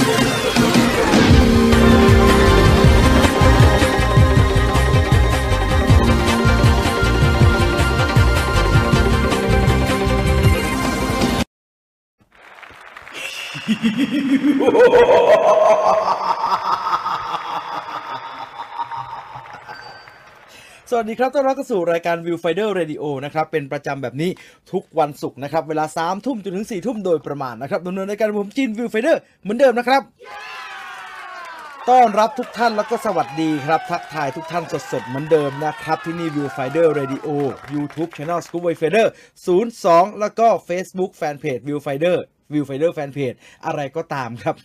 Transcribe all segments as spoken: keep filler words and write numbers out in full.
สวัสดีครับต้อนรับเข้าสู่รายการ Viewfinder Radio นะครับเป็นประจำแบบนี้ทุกวันศุกร์นะครับเวลาสามทุ่มจนถึงสี่ทุ่มโดยประมาณนะครับดำเนินรายการผมจีน Viewfinder เหมือนเดิมนะครับต้อนรับทุกท่านแล้วก็สวัสดีครับทักทายทุกท่านสดๆเหมือนเดิมนะครับที่นี่ Viewfinder Radio YouTube Channel Scoop Viewfinder ศูนย์ สอง แล้วก็ Facebook Fanpage Viewfinder Viewfinder Fanpage อะไรก็ตามครับ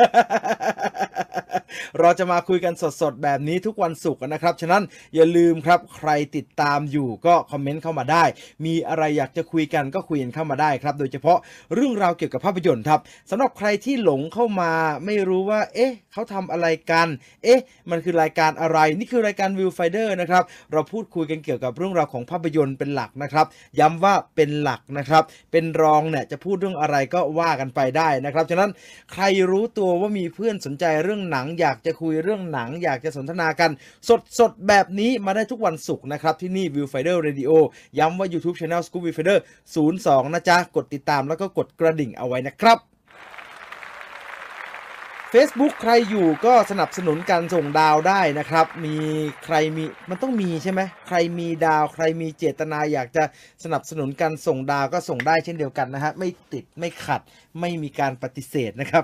เราจะมาคุยกันสดๆแบบนี้ทุกวันศุกร์นะครับฉะนั้นอย่าลืมครับใครติดตามอยู่ก็คอมเมนต์เข้ามาได้มีอะไรอยากจะคุยกันก็คุยกันเข้ามาได้ครับโดยเฉพาะเรื่องราวเกี่ยวกับภาพยนตร์ครับสำหรับใครที่หลงเข้ามาไม่รู้ว่าเอ๊ะเขาทำอะไรกันเอ๊ะมันคือรายการอะไรนี่คือรายการ Viewfinder นะครับเราพูดคุยกันเกี่ยวกับเรื่องราวของภาพยนตร์เป็นหลักนะครับย้ำว่าเป็นหลักนะครับเป็นรองเนี่ยจะพูดเรื่องอะไรก็ว่ากันไปได้นะครับฉะนั้นใครรู้ตัวว่ามีเพื่อนสนใจเรื่องหนังอยากจะคุยเรื่องหนังอยากจะสนทนากันสดๆแบบนี้มาได้ทุกวันศุกร์นะครับที่นี่ Viewfinder Radio ย้ำว่า YouTube Channel Scoop Viewfinder ศูนย์ สอง นะจ๊ะกดติดตามแล้วก็กดกระดิ่งเอาไว้นะครับ Facebook ใครอยู่ก็สนับสนุนการส่งดาวได้นะครับมีใครมีมันต้องมีใช่ไหมใครมีดาวใครมีเจตนาอยากจะสนับสนุนการส่งดาวก็ส่งได้เช่นเดียวกันนะฮะไม่ติดไม่ขัดไม่มีการปฏิเสธนะครับ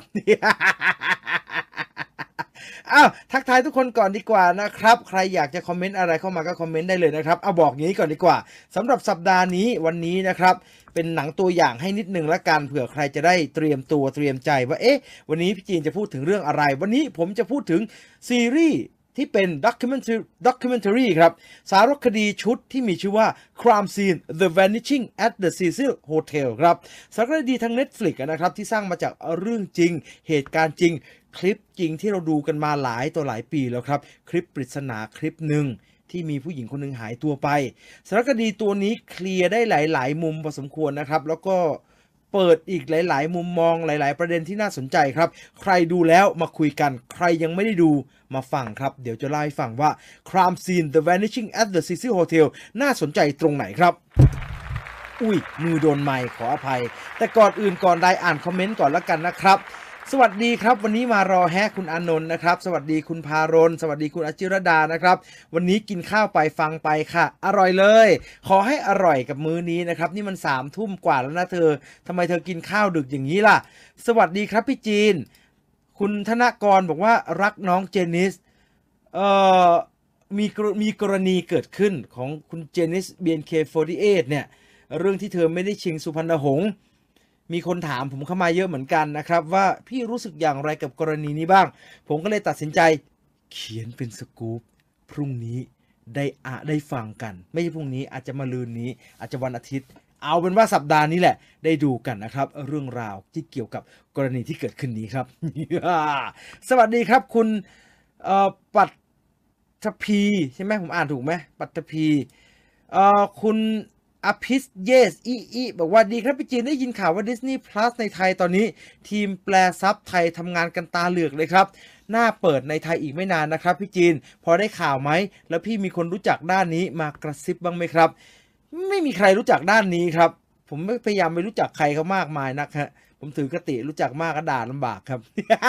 อ้าวทักทายทุกคนก่อนดีกว่านะครับใครอยากจะคอมเมนต์อะไรเข้ามาก็คอมเมนต์ได้เลยนะครับเอาบอกงี้ก่อนดีกว่าสำหรับสัปดาห์นี้วันนี้นะครับเป็นหนังตัวอย่างให้นิดนึงละกันเผื่อใครจะได้เตรียมตัวเตรียมใจว่าเอ๊ะวันนี้พี่จีนจะพูดถึงเรื่องอะไรวันนี้ผมจะพูดถึงซีรีส์ที่เป็น documentary documentary ครับสารคดีชุดที่มีชื่อว่า Crime Scene The Vanishing at the Cecil Hotel ครับสารคดีทาง Netflix นะครับที่สร้างมาจากเรื่องจริงเหตุการณ์จริงคลิปจริงที่เราดูกันมาหลายต่อหลายปีแล้วครับคลิปปริศนาคลิปหนึ่งที่มีผู้หญิงคนหนึ่งหายตัวไปสารคดีตัวนี้เคลียร์ได้หลายๆมุมพอสมควรนะครับแล้วก็เปิดอีกหลายๆมุมมองหลายๆประเด็นที่น่าสนใจครับใครดูแล้วมาคุยกันใครยังไม่ได้ดูมาฟังครับเดี๋ยวจะเล่าให้ฟังว่า Crime Scene The Vanishing at the Cecil Hotel น่าสนใจตรงไหนครับอุ้ยมือโดนไมค์ขออภัยแต่ก่อนอื่นก่อนใดอ่านคอมเมนต์ก่อนแล้วกันนะครับสวัสดีครับวันนี้มารอแฮะคุณอานนท์นะครับสวัสดีคุณพารณสวัสดีคุณอจิรดานะครับวันนี้กินข้าวไปฟังไปค่ะอร่อยเลยขอให้อร่อยกับมื้อนี้นะครับนี่มันสามทุ่มกว่าแล้วนะเธอทำไมเธอกินข้าวดึกอย่างนี้ล่ะสวัสดีครับพี่จีนคุณธนกรบอกว่ารักน้องเจนิสเอ่อมีมีกรณีเกิดขึ้นของคุณเจนิส บี เอ็น เค สี่สิบแปด เนี่ยเรื่องที่เธอไม่ได้ชิงสุพรรณหงษ์มีคนถามผมเข้ามาเยอะเหมือนกันนะครับว่าพี่รู้สึกอย่างไรกับกรณีนี้บ้างผมก็เลยตัดสินใจเขียนเป็นสกู๊ปพรุ่งนี้ได้อะได้ฟังกันไม่ใช่พรุ่งนี้อาจจะมาลืนนี้อาจจะวันอาทิตย์เอาเป็นว่าสัปดาห์นี้แหละได้ดูกันนะครับเรื่องราวที่เกี่ยวกับกรณีที่เกิดขึ้นนี้ครับ สวัสดีครับคุณเอ่อปัตพีใช่ไหมผมอ่านถูกไหมปัตพีเอ่อคุณอภิสเยสอีอีบอกว่าดีครับพี่จีนได้ยินข่าวว่า Disney Plus ในไทยตอนนี้ทีมแปลซับไทยทำงานกันตาเหลือกเลยครับน่าเปิดในไทยอีกไม่นานนะครับพี่จีนพอได้ข่าวไหมแล้วพี่มีคนรู้จักด้านนี้มากระซิบบ้างไหมครับไม่มีใครรู้จักด้านนี้ครับผมไม่พยายามไปรู้จักใครเขามากมายนักฮะผมถือกติรู้จักมากก็ด่าลำบากครับ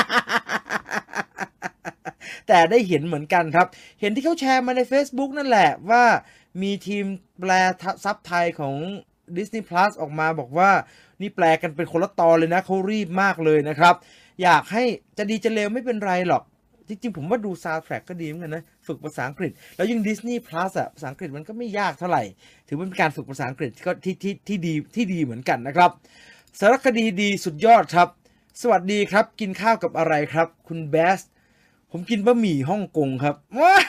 แต่ได้เห็นเหมือนกันครับเห็นที่เขาแชร์มาใน Facebook นั่นแหละว่ามีทีมแปลซับไทยของ Disney Plus ออกมาบอกว่านี่แปลกันเป็นคนละตอนเลยนะเขารีบมากเลยนะครับอยากให้จะดีจะเลวไม่เป็นไรหรอกจริงๆผมว่าดูซาวด์แทร็กก็ดีเหมือนกันนะฝึกภาษาอังกฤษแล้วยิ่ง Disney Plus อะภาษาอังกฤษมันก็ไม่ยากเท่าไหร่ถือเป็นการฝึกภาษาอังกฤษก็ที่ที่ที่ดีที่ดีเหมือนกันนะครับสารคดีดีสุดยอดครับสวัสดีครับกินข้าวกับอะไรครับคุณเบสผมกินบะหมี่ฮ่องกงครับ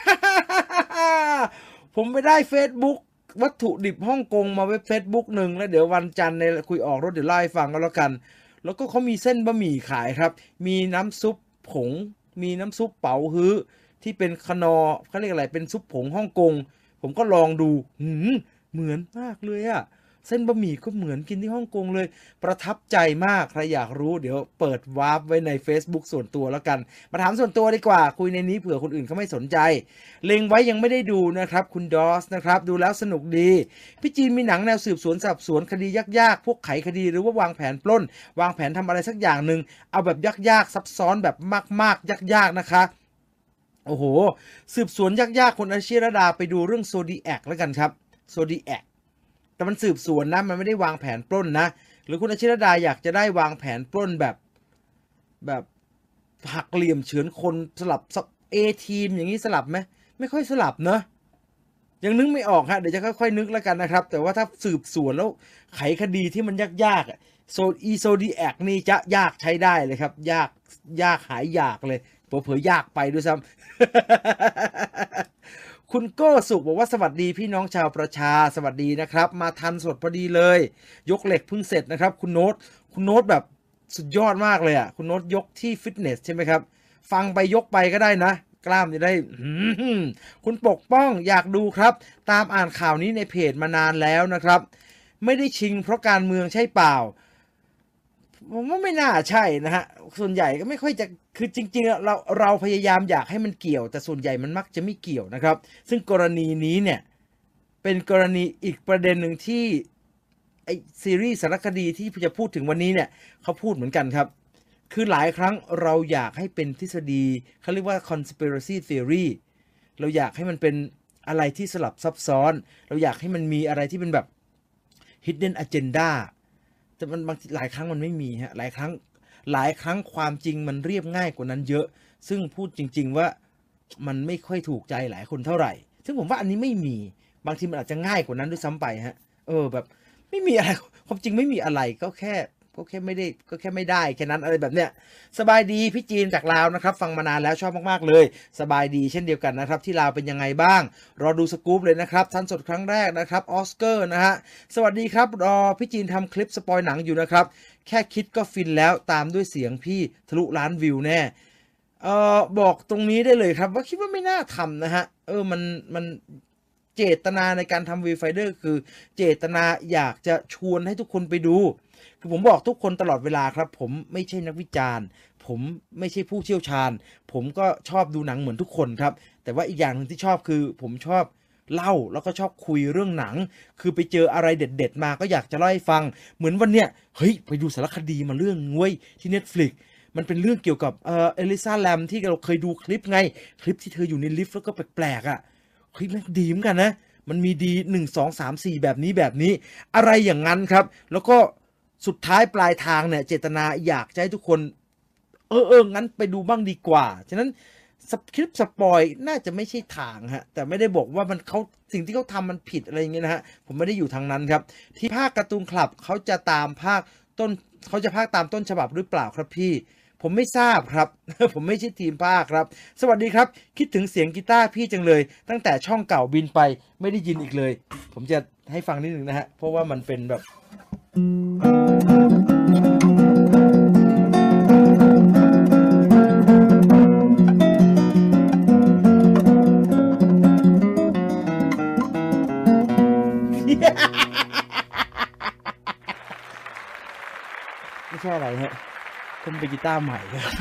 ผมไปได้ Facebook วัตถุดิบฮ่องกงมาเว็บ Facebook หนึ่งแล้วเดี๋ยววันจันทร์ในคุยออกรถเดี๋ยวไล่ฟังกันแล้วกันแล้วก็เขามีเส้นบะหมี่ขายครับมีน้ำซุปผงมีน้ำซุปเป๋าฮื้อที่เป็นคนอเขาเรียกอะไรเป็นซุปผงฮ่องกงผมก็ลองดูหืมเหมือนมากเลยอะเส้นบะหมี่ก็เหมือนกินที่ฮ่องกงเลยประทับใจมากใครอยากรู้เดี๋ยวเปิดวาร์ปไว้ใน Facebook ส่วนตัวแล้วกันมาถามส่วนตัวดีกว่าคุยในนี้เผื่อคนอื่นเขาไม่สนใจเล็งไว้ยังไม่ได้ดูนะครับคุณดอสนะครับดูแล้วสนุกดีพี่จีนมีหนังแนวสืบสวนสอบสวนคดียากๆพวกไขคดีหรือว่าวางแผนปล้นวางแผนทำอะไรสักอย่างหนึ่งเอาแบบยากๆซับซ้อนแบบมากๆยากๆนะคะโอ้โหสืบสวนยากๆคนอาชีรดาไปดูเรื่องโซดีแอคแล้วกันครับโซดีแอคแต่มันสืบสวนนะมันไม่ได้วางแผนปล้นนะหรือคุณอาชิรดาอยากจะได้วางแผนปล้นแบบแบบหักเหลี่ยมเฉือนคนสลับเอทีมอย่างนี้สลับไหมไม่ค่อยสลับเนอะยังนึกไม่ออกฮะเดี๋ยวจะค่อยๆนึกแล้วกันนะครับแต่ว่าถ้าสืบสวนแล้วไขคดีที่มันยากๆโซอีโซดีแอคนี่จะยากใช้ได้เลยครับยากยากหายยากเลยเผลอๆยากไปด้วยซ้ำ คุณโก้สุขบอกว่าสวัสดีพี่น้องชาวประชาสวัสดีนะครับมาทันสดพอดีเลยยกเหล็กเพิ่งเสร็จนะครับคุณโน้ตคุณโน้ตแบบสุดยอดมากเลยอ่ะคุณโน้ตยกที่ฟิตเนสใช่ไหมครับฟังไปยกไปก็ได้นะกล้ามจะได้คุณปกป้องอยากดูครับตามอ่านข่าวนี้ในเพจมานานแล้วนะครับไม่ได้ชิงเพราะการเมืองใช่เปล่าผมว่าไม่น่าใช่นะฮะส่วนใหญ่ก็ไม่ค่อยจะคือจริงๆเราเราพยายามอยากให้มันเกี่ยวแต่ส่วนใหญ่มันมักจะไม่เกี่ยวนะครับซึ่งกรณีนี้เนี่ยเป็นกรณีอีกประเด็นหนึ่งที่ไอซีรีส์สารคดีที่จะพูดถึงวันนี้เนี่ยเขาพูดเหมือนกันครับคือหลายครั้งเราอยากให้เป็นทฤษฎีเขาเรียกว่า conspiracy theory เราอยากให้มันเป็นอะไรที่สลับซับซ้อนเราอยากให้มันมีอะไรที่เป็นแบบ hidden agendaแต่มันบางหลายครั้งมันไม่มีฮะหลายครั้งหลายครั้งความจริงมันเรียบง่ายกว่านั้นเยอะซึ่งพูดจริงๆว่ามันไม่ค่อยถูกใจหลายคนเท่าไหร่ซึ่งผมว่าอันนี้ไม่มีบางทีมันอาจจะง่ายกว่านั้นด้วยซ้ำไปฮะเออแบบไม่มีอะไรความจริงไม่มีอะไรก็แค่ก็แค่ไม่ได้ก็แค่ไม่ได้แค่นั้นอะไรแบบเนี้ยสบายดีพี่จีนจากลาวนะครับฟังมานานแล้วชอบมากๆเลยสบายดีเช่นเดียวกันนะครับที่ลาวเป็นยังไงบ้างรอดูสกู๊ปเลยนะครับทันสดครั้งแรกนะครับออสเกอร์นะฮะสวัสดีครับรอพี่จีนทำคลิปสปอยหนังอยู่นะครับแค่คิดก็ฟินแล้วตามด้วยเสียงพี่ทะลุล้านวิวแน่เอ่อบอกตรงนี้ได้เลยครับว่าคิดว่าไม่น่าทำนะฮะเออมันมันเจตนาในการทำวีไฟเดอร์คือเจตนาอยากจะชวนให้ทุกคนไปดูคือผมบอกทุกคนตลอดเวลาครับผมไม่ใช่นักวิจารณ์ผมไม่ใช่ผู้เชี่ยวชาญผมก็ชอบดูหนังเหมือนทุกคนครับแต่ว่าอีกอย่างหนึ่งที่ชอบคือผมชอบเล่าแล้วก็ชอบคุยเรื่องหนังคือไปเจออะไรเด็ดๆมาก็อยากจะเล่าให้ฟังเหมือนวันเนี้ยเฮ้ยไปดูสารคดีมาเรื่องงวยที่ Netflix มันเป็นเรื่องเกี่ยวกับเอ่อเอลิซาแลมที่เราเคยดูคลิปไงคลิปที่เธออยู่ในลิฟต์แล้วก็แปลกๆอ่ะคลิปนั้นดีเหมือนกันนะมันมีดีหนึ่ง สอง สาม สี่แบบนี้แบบนี้อะไรอย่างนั้นครับแล้วก็สุดท้ายปลายทางเนี่ยเจตนาอยากจะให้ทุกคนเออเอองั้นไปดูบ้างดีกว่าฉะนั้นคลิปสปอยน่าจะไม่ใช่ทางฮะแต่ไม่ได้บอกว่ามันเขาสิ่งที่เขาทำมันผิดอะไรอย่างเงี้ยนะฮะผมไม่ได้อยู่ทางนั้นครับที่ภาคการ์ตูนคลับเขาจะตามภาคต้นเขาจะภาคตามต้นฉบับหรือเปล่าครับพี่ผมไม่ทราบครับ ผมไม่ใช่ทีมภาคครับสวัสดีครับคิดถึงเสียงกีตาร์พี่จังเลยตั้งแต่ช่องเก่าบินไปไม่ได้ยินอีกเลยผมจะให้ฟังนิดนึงนะฮะเพราะว่ามันเป็นแบบไม่ใช่อะไรฮะผมเป็นกีตาร์ใหม่ครับ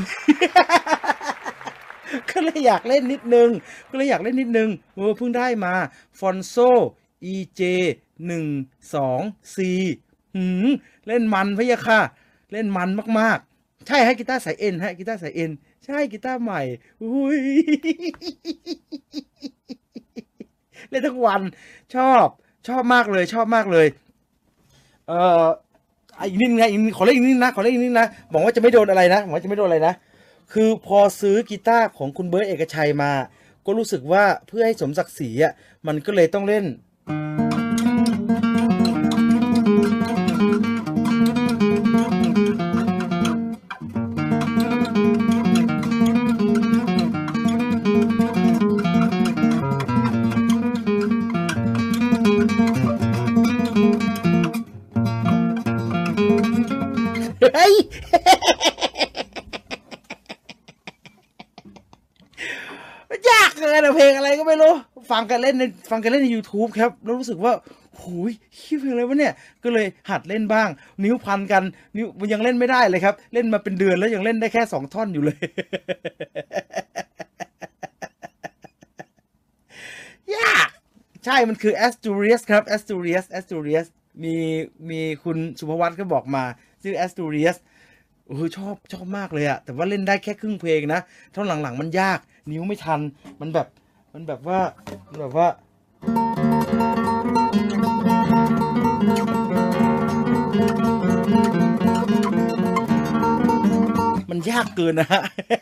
ก็เลยอยากเล่นนิดนึงก็เลยอยากเล่นนิดนึงเออเพิ่งได้มาฟอนโซ อี เจ หนึ่ง สอง สี่ หืมเล่นมันพะยะค่ะเล่นมันมากๆใช่ให้กีตาร์สายเอ็นฮะกีตาร์สายเอ็นใช่กีตาร์ใหม่อุ้ยเล่นทั้งวันชอบชอบมากเลยชอบมากเลยเอ่ออีกนิดนึงนะอีกขอเล่นอีกนิดนะขอเล่นอีกนิดนะบอกว่าจะไม่โดนอะไรนะบอกว่าจะไม่โดนอะไรนะคือพอซื้อกีตาร์ของคุณเบิร์ตเอกชัยมาก็รู้สึกว่าเพื่อให้สมศักดิ์ศรีอ่ะมันก็เลยต้องเล่นเฮ้ยยากเกินอะเพลงอะไรก็ไม่รู้ฟังกันเล่นในฟังกันเล่นใน YouTube ครับแล้วรู้สึกว่าโหยคิดเพลงอะไรวะเนี่ยก็เลยหัดเล่นบ้างนิ้วพันกันนิ้วยังเล่นไม่ได้เลยครับเล่นมาเป็นเดือนแล้วยังเล่นได้แค่สองท่อนอยู่เลย ยากใช่มันคือ Asturias ครับ Asturias Asturias มีมีคุณสุภวัตก็บอกมาชื่อ Asturias โอ้โหชอบชอบมากเลยอะแต่ว่าเล่นได้แค่ครึ่งเพลงนะท่อนหลังๆมันยากนิ้วไม่ทันมันแบบมันแบบว่ามันแบบว่ามันยากเกินนะฮะ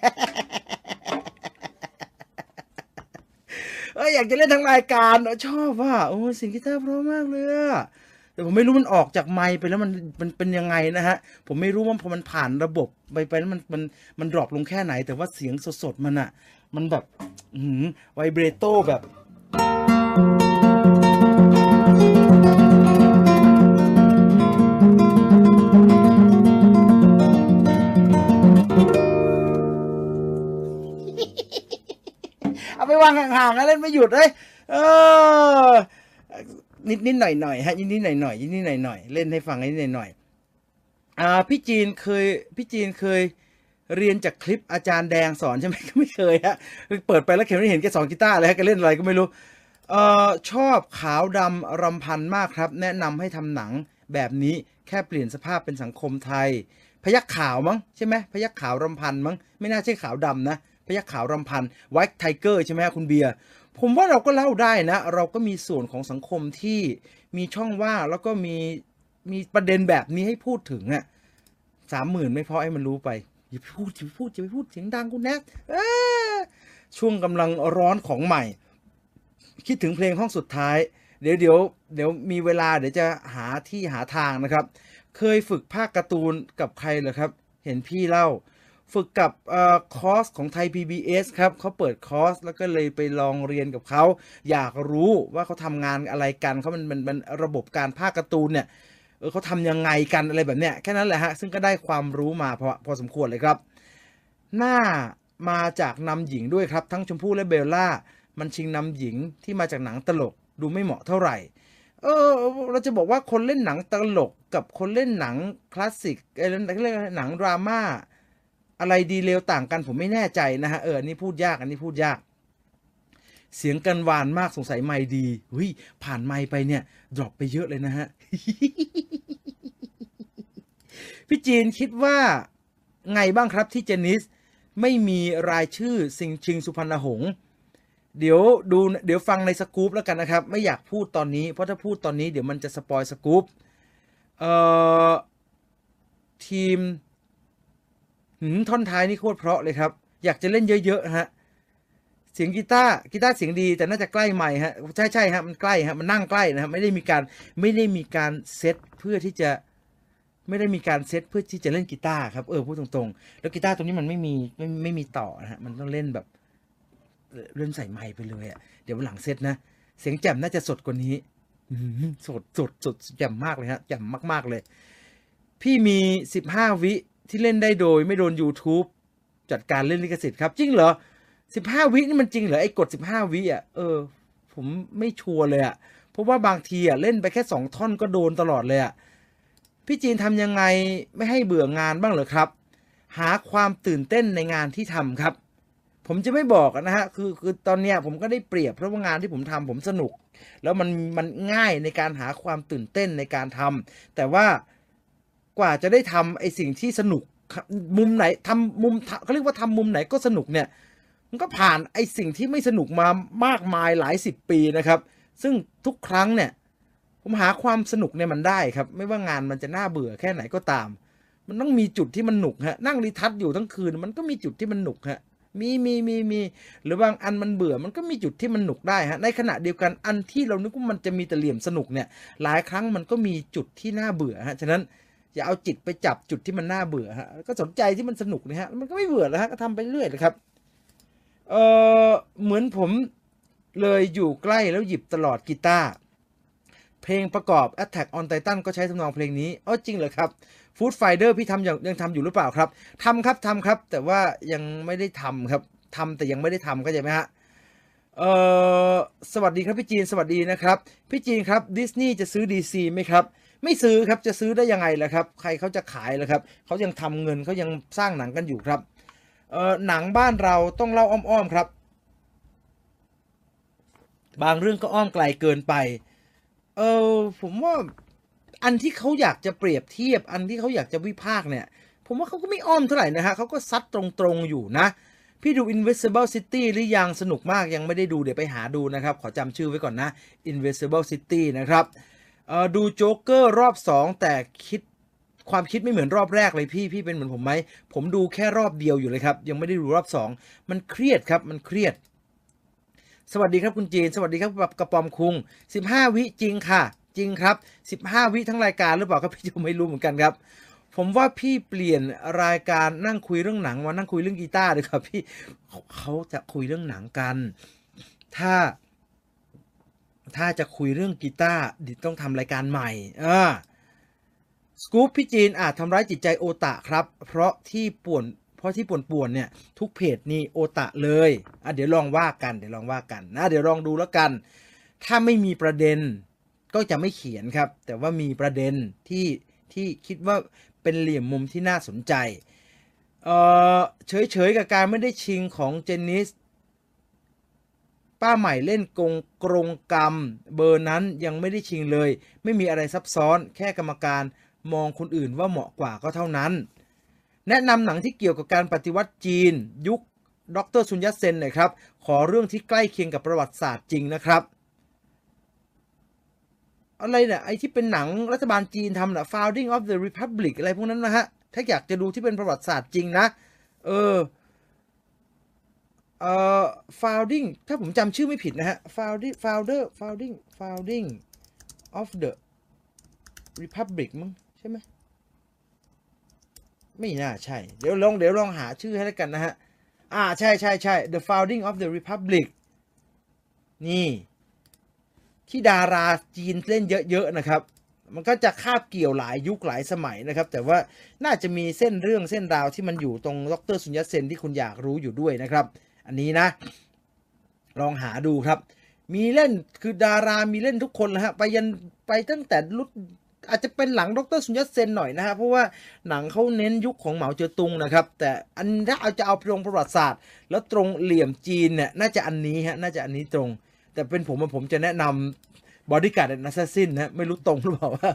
เอออยากจะเล่นทั้งรายการชอบว่าโอ้เสียงกีตาร์เพราะมากเลยอะแต่ผมไม่รู้มันออกจากไมค์ไปแล้วมันมันเป็นยังไงนะฮะผมไม่รู้ว่าพอมันผ่านระบบไปไปแล้วมันมันมันดรอปลงแค่ไหนแต่ว่าเสียงสดๆมันอะมันแบบหืมไวเบรโต้แบบเอาไปวางห่างๆนะเล่นไม่หยุดเลยเออนิดนิดหน่อยหน่อยฮะนิดนิดหน่อยหน่อยนิดนิดหน่อยหน่อยเล่นให้ฟังนิดหน่อยหน่อยอ่าพี่จีนเคยพี่จีนเคยเรียนจากคลิปอาจารย์แดงสอนใช่ไหมก็ไม่เคยฮะเปิดไปแล้วเข็มไม่เห็นแกสอนกีตาร์เลยฮะแกเล่นอะไรก็ไม่รู้เอ่อชอบขาวดำรำพันมากครับแนะนำให้ทำหนังแบบนี้แค่เปลี่ยนสภาพเป็นสังคมไทยพยัคฆ์ขาวมั้งใช่ไหมพยัคฆ์ขาวรำพันมั้งไม่น่าใช่ขาวดำนะพยัคฆ์ขาวรำพันไวท์ไทเกอร์ใช่ไหมคุณเบียร์ผมว่าเราก็เล่าได้นะเราก็มีส่วนของสังคมที่มีช่องว่างแล้วก็มีมีประเด็นแบบนี้ให้พูดถึงอ่ะสามหมื่นไม่พอให้มันรู้ไปอย่าไปพูดอย่าไปพูดอย่าไปพูดเสียงดังคุณแนทช่วงกำลังร้อนของใหม่คิดถึงเพลงห้องสุดท้ายเดี๋ยวเดี๋ยวเดี๋ยวมีเวลาเดี๋ยวจะหาที่หาทางนะครับเคยฝึกภาคการ์ตูนกับใครเหรอครับเห็นพี่เล่าฝึกกับคอร์สของไทย พี บี เอส ครับเขาเปิดคอร์สแล้วก็เลยไปลองเรียนกับเขาอยากรู้ว่าเขาทำงานอะไรกันเขามันมันมันระบบการภาคการ์ตูนเนี่ยเออเขาทำยังไงกันอะไรแบบเนี้ยแค่นั้นแหละฮะซึ่งก็ได้ความรู้มาพอพอสมควรเลยครับหน้ามาจากนำหญิงด้วยครับทั้งชมพู่และเบลล่ามันชิงนำหญิงที่มาจากหนังตลกดูไม่เหมาะเท่าไหร่เออเราจะบอกว่าคนเล่นหนังตลกกับคนเล่นหนังคลาสสิกเออเรียกหนังดราม่าอะไรดีเลวต่างกันผมไม่แน่ใจนะฮะเอออันนี้พูดยากอันนี้พูดยากเสียงกันวานมากสงสัยไมค์ดีเฮ้ยผ่านไมค์ไปเนี่ยดรอปไปเยอะเลยนะฮะ พี่จีนคิดว่าไงบ้างครับที่เจนิสไม่มีรายชื่อสิงชิงสุพรรณหงษ์เดี๋ยวดูเดี๋ยวฟังในสกู๊ปแล้วกันนะครับไม่อยากพูดตอนนี้เพราะถ้าพูดตอนนี้เดี๋ยวมันจะสปอยสกู๊ปเอ่อทีมหืมท่อนท้ายนี่โคตรเพราะเลยครับอยากจะเล่นเยอะๆฮะเสียงกีตาร์กีตาร์เสียงดีแต่น่าจะใกล้ไมค์ฮะใช่ใช่ฮะมันใกล้ฮะมันนั่งใกล้นะครับไม่ได้มีการไม่ได้มีการเซตเพื่อที่จะไม่ได้มีการเซตเพื่อที่จะเล่นกีตาร์ครับเออพูดตรงๆแล้วกีตาร์ตัวนี้มันไม่มีไม่ไม่มีต่อนะฮะมันต้องเล่นแบบเล่นใส่ไมค์ไปเลยอ่ะเดี๋ยวหลังเซตนะเสียงแจ่มน่าจะสดกว่านี้สดสดสดแจ่มมากเลยฮะแจ่มมากๆเลยพี่มีสิบห้าวิที่เล่นได้โดยไม่โดน YouTube จัดการเล่นลิขสิทธิ์ครับจริงเหรอสิบห้าวินี่มันจริงเหรอไอ้กดสิบห้าวิอ่ะเออผมไม่ชัวร์เลยอ่ะเพราะว่าบางทีอ่ะเล่นไปแค่สองท่อนก็โดนตลอดเลยอ่ะพี่จีนทำยังไงไม่ให้เบื่องานบ้างเหรอครับหาความตื่นเต้นในงานที่ทำครับผมจะไม่บอกนะฮะคือคือตอนเนี้ยผมก็ได้เปรียบเพราะว่างานที่ผมทำผมสนุกแล้วมันมันง่ายในการหาความตื่นเต้นในการทำแต่ว่ากว่าจะได้ทำไอ้สิ่งที่สนุกมุมไหนทำมุมเขาเรียกว่าทำมุมไหนก็สนุกเนี่ยมันก็ผ่านไอ้สิ่งที่ไม่สนุกมามากมายหลายสิบปีนะครับซึ่งทุกครั้งเนี่ยผมหาความสนุกเนี่ยมันได้ครับไม่ว่างานมันจะน่าเบื่อแค่ไหนก็ตามมันต้องมีจุดที่มันหนุกฮะนั่งรีทัชอยู่ทั้งคืนมันก็มีจุดที่มันหนุกฮะมีมีมีมีหรือบางอันมันเบื่อมันก็มีจุดที่มันหนุกได้ฮะในขณะเดียวกันอันที่เรานึกว่ามันจะมีแต่เหลี่ยมสนุกเนี่ยหลายครั้งมันก็มีจุดที่น่าเบื่อฮะฉะนั้นอย่าเอาจิตไปจับจุดที่มันน่าเบื่อฮะก็สนใจที่มันสนุกนะฮะมันก็ไม่เบื่อแล้วฮะก็ทำไปเรื่อยเลยครับเออเหมือนผมเลยอยู่ใกล้แล้วหยิบตลอดกีตาร์เพลงประกอบ Attack on Titan ก็ใช้ทำนองเพลงนี้อ๋อจริงเหรอครับ Food Fighter พี่ทำยังยังทำอยู่หรือเปล่าครับทำครับทำครับแต่ว่ายังไม่ได้ทำครับทำแต่ยังไม่ได้ทำก็ใช่ไหมฮะเอ่อสวัสดีครับพี่จีนสวัสดีนะครับพี่จีนครับดิสนีย์จะซื้อ ดี ซี ไหมครับไม่ซื้อครับจะซื้อได้ยังไงล่ะครับใครเขาจะขายล่ะครับเขายังทำเงินเขายังสร้างหนังกันอยู่ครับเอ่อหนังบ้านเราต้องเล่าอ้อมๆครับบางเรื่องก็อ้อมไกลเกินไปเออผมว่าอันที่เขาอยากจะเปรียบเทียบอันที่เขาอยากจะวิพากษ์เนี่ยผมว่าเขาก็ไม่อ้อมเท่าไหร่นะฮะเขาก็ซัดตรงๆอยู่นะพี่ดู Invisible City หรือยังสนุกมากยังไม่ได้ดูเดี๋ยวไปหาดูนะครับขอจำชื่อไว้ก่อนนะ Invisible City นะครับเอ่อดูโจ๊กเกอร์รอบสองแต่คิดความคิดไม่เหมือนรอบแรกเลยพี่พี่เป็นเหมือนผมไหมผมดูแค่รอบเดียวอยู่เลยครับยังไม่ได้ดูรอบสองมันเครียดครับมันเครียดสวัสดีครับคุณจีนสวัสดีครับกระปอมคุงสิบห้าวิจริงค่ะจริงครับสิบห้าวิทั้งรายการหรือเปล่าครับพี่จะไม่รู้เหมือนกันครับผมว่าพี่เปลี่ยนรายการนั่งคุยเรื่องหนังมานั่งคุยเรื่องกีตาร์เลยครับพี่เขาจะคุยเรื่องหนังกันถ้าถ้าจะคุยเรื่องกีตาร์ดิต้องทำรายการใหม่อ่าสกู๊ปพี่จีนอาจทำร้ายจิตใจโอตะครับเพราะที่ป่วนเพราะที่ป่วนป่วนเนี่ยทุกเพจนี่โอตะเลยอ่ะเดี๋ยวลองว่ากันเดี๋ยวลองว่ากันนะเดี๋ยวลองดูแล้วกันถ้าไม่มีประเด็นก็จะไม่เขียนครับแต่ว่ามีประเด็นที่ที่คิดว่าเป็นเหลี่ยมมุมที่น่าสนใจเออเฉยๆกับการไม่ได้ชิงของเจนนิสป้าใหม่เล่นกงกรงกรรมเบอร์นั้นยังไม่ได้ชิงเลยไม่มีอะไรซับซ้อนแค่กรรมการมองคนอื่นว่าเหมาะกว่าก็เท่านั้นแนะนำหนังที่เกี่ยวกับการปฏิวัติจีนยุคดรซุนยัตเซนหน่อยครับขอเรื่องที่ใกล้เคียงกับประวัติศาสตร์จริงนะครับอะไรเนี่ยไอที่เป็นหนังรัฐบาลจีนทำน่ะ founding of the republic อะไรพวกนั้นนะฮะถ้าอยากจะดูที่เป็นประวัติศาสตร์จริงนะเออเอ่อ founding ถ้าผมจำชื่อไม่ผิดนะฮะ founding founder founding founding of the republic มั้งใช่ไหมไม่น่าใช่เดี๋ยวลองเดี๋ยวลองหาชื่อให้แล้วกันนะฮะอ่าใช่ใช่ใช่ the founding of the republic นี่ที่ดาราจีนเล่นเยอะๆนะครับมันก็จะคาบเกี่ยวหลายยุคหลายสมัยนะครับแต่ว่าน่าจะมีเส้นเรื่องเส้นราวที่มันอยู่ตรงดรซุนยัตเซนที่คุณอยากรู้อยู่ด้วยนะครับอันนี้นะลองหาดูครับมีเล่นคือดารามีเล่นทุกคนนะฮะไปยันไปตั้งแต่รุ่นอาจจะเป็นหลังดรซุนยัตเซนหน่อยนะฮะเพราะว่าหนังเขาเน้นยุคของเหมาเจ๋อตุงนะครับแต่อันถ้าเอาจะเอาตรงประวัติศาสตร์แล้วตรงเหลี่ยมจีนเนี่ยน่าจะอันนี้ฮะน่าจะอันนี้ตรงแต่เป็นผมผมจะแนะนำบอดี้การ์ดแอนด์แอสซัสซินนะไม่รู้ตรงหรือเปล่าว่า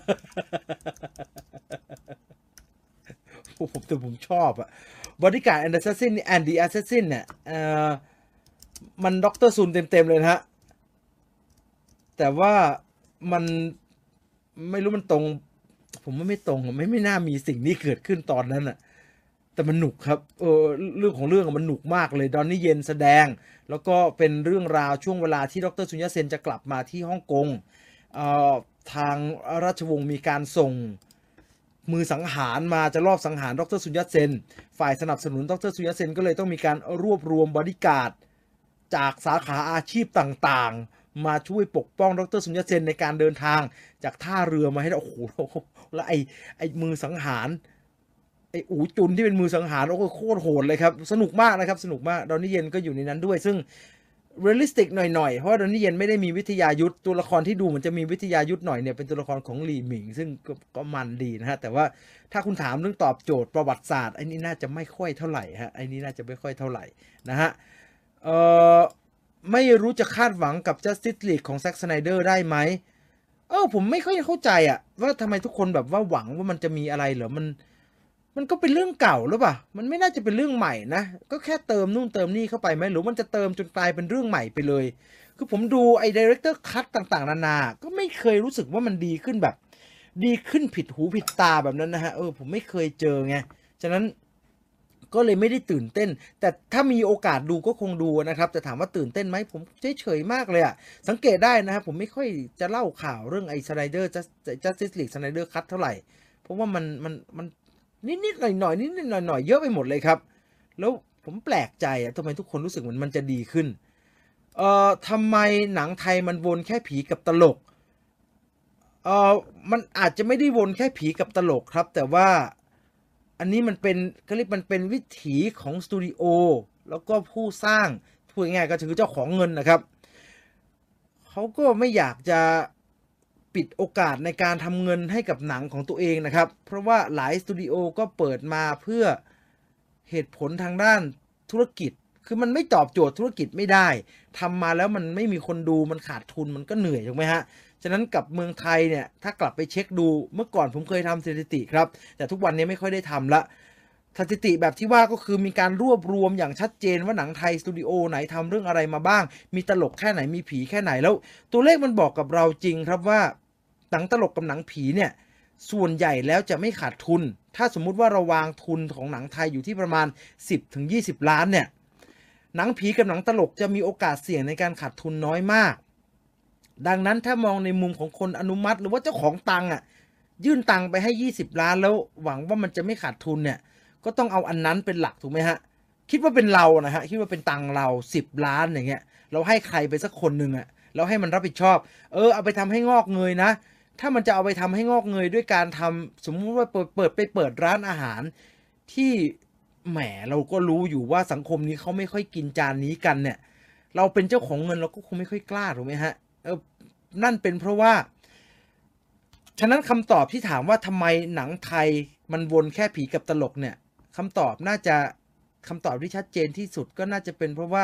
ผมแต่ผมชอบอะบอดี้การ์ดแอนด์แอสซัสซินแอนดี้แอสซัสซินเนี่ยเอ่อมันด็อกเตอร์ซูนเต็มๆเลยนะฮะแต่ว่ามันไม่รู้มันตรงผมว่าไม่ตรงไม่ไม่น่ามีสิ่งนี้เกิดขึ้นตอนนั้นอะแต่มันหนุกครับเออเรื่องของเรื่องมันหนุกมากเลยดอนนี่เย็นแสดงแล้วก็เป็นเรื่องราวช่วงเวลาที่ดรซุนยัตเซนจะกลับมาที่ฮ่องกงทางราชวงศ์มีการส่งมือสังหารมาจะรอบสังหารดรซุนยัตเซนฝ่ายสนับสนุนดรซุนยัตเซนก็เลยต้องมีการรวบรวมบอดี้การ์ดจากสาขาอาชีพต่างๆมาช่วยปกป้องดรซุนยัตเซนในการเดินทางจากท่าเรือมาให้ได้โอ้โหแล้วไอ้ไอ้มือสังหารไอ้อูจุนที่เป็นมือสังหารโอ้โหโคตรโหดเลยครับสนุกมากนะครับสนุกมากดอนนี่เย็นก็อยู่ในนั้นด้วยซึ่งเรียลลิสติกหน่อยๆเพราะดอนนี่เย็นไม่ได้มีวิทยายุทธตัวละครที่ดูเหมือนจะมีวิทยายุทธหน่อยเนี่ยเป็นตัวละครของหลี่หมิงซึ่งก็ก็มันดีนะฮะแต่ว่าถ้าคุณถามเรื่องตอบโจทย์ประวัติศาสตร์ไอ้นี่น่าจะไม่ค่อยเท่าไหร่ฮะไอ้นี่น่าจะไม่ค่อยเท่าไหร่นะฮะเอ่อไม่รู้จะคาดหวังกับ Justice League ของ Zack Snyder ได้ไหมเออผมไม่ค่อยเข้าใจอะว่าทำไมทุกคนแบบว่าหวังว่ามันจะมีอะไรเหรอมันมันก็เป็นเรื่องเก่าหรือเปล่ามันไม่น่าจะเป็นเรื่องใหม่นะก็แค่เติมนู่นเติมนี่เข้าไปไหมหรือมันจะเติมจนกลายเป็นเรื่องใหม่ไปเลยคือผมดูไอ้ Director Cut ต่างๆนานาก็ไม่เคยรู้สึกว่ามันดีขึ้นแบบดีขึ้นผิดหูผิดตาแบบนั้นนะฮะเออผมไม่เคยเจอไงฉะนั้นก็เลยไม่ได้ตื่นเต้นแต่ถ้ามีโอกาสดูก็คงดูนะครับแต่ถามว่าตื่นเต้นไหมผมเฉยๆมากเลยอะสังเกตได้นะครับผมไม่ค่อยจะเล่าข่าวเรื่องไอ้ Snyder Justice League Snyder Cut เท่าไหร่เพราะว่ามันมันมันนิดๆหน่อยๆนิดๆหน่อยๆเยอะไปหมดเลยครับแล้วผมแปลกใจอะทำไมทุกคนรู้สึกเหมือนมันจะดีขึ้นเอ่อทำไมหนังไทยมันวนแค่ผีกับตลกเอ่อมันอาจจะไม่ได้วนแค่ผีกับตลกครับแต่ว่าอันนี้มันเป็นเขาเรียกมันเป็นวิถีของสตูดิโอแล้วก็ผู้สร้างพูดง่ายๆก็คือเจ้าของเงินนะครับเขาก็ไม่อยากจะปิดโอกาสในการทำเงินให้กับหนังของตัวเองนะครับเพราะว่าหลายสตูดิโอก็เปิดมาเพื่อเหตุผลทางด้านธุรกิจคือมันไม่ตอบโจทย์ธุรกิจไม่ได้ทำมาแล้วมันไม่มีคนดูมันขาดทุนมันก็เหนื่อยถูกไหมฮะฉะนั้นกับเมืองไทยเนี่ยถ้ากลับไปเช็คดูเมื่อก่อนผมเคยทำสถิติครับแต่ทุกวันนี้ไม่ค่อยได้ทำละสถิติแบบที่ว่าก็คือมีการรวบรวมอย่างชัดเจนว่าหนังไทยสตูดิโอไหนทำเรื่องอะไรมาบ้างมีตลกแค่ไหนมีผีแค่ไหนแล้วตัวเลขมันบอกกับเราจริงครับว่าหนังตลกกับหนังผีเนี่ยส่วนใหญ่แล้วจะไม่ขาดทุนถ้าสมมุติว่าเราวางทุนของหนังไทยอยู่ที่ประมาณ สิบถึงยี่สิบ ล้านเนี่ยหนังผีกับหนังตลกจะมีโอกาสเสี่ยงในการขาดทุนน้อยมากดังนั้นถ้ามองในมุมของคนอนุมัติหรือว่าเจ้าของตังค์อ่ะยื่นตังค์ไปให้ยี่สิบล้านแล้วหวังว่ามันจะไม่ขาดทุนเนี่ยก็ต้องเอาอันนั้นเป็นหลักถูกไหมฮะคิดว่าเป็นเรานะฮะคิดว่าเป็นตังค์เราสิบล้านอย่างเงี้ยเราให้ใครไปสักคนหนึ่งอ่ะเราให้มันรับผิดชอบเออเอาไปทำให้งอกเงยนะถ้ามันจะเอาไปทำให้งอกเงยด้วยการทำสมมุติว่าเปิดเปิดไปเปิดร้านอาหารที่แหมเราก็รู้อยู่ว่าสังคมนี้เขาไม่ค่อยกินจานนี้กันเนี่ยเราเป็นเจ้าของเงินเราก็คงไม่ค่อยกล้าถูกไหมฮะเออนั่นเป็นเพราะว่าฉะนั้นคำตอบที่ถามว่าทำไมหนังไทยมันวนแค่ผีกับตลกเนี่ยคำตอบน่าจะคำตอบที่ชัดเจนที่สุดก็น่าจะเป็นเพราะว่า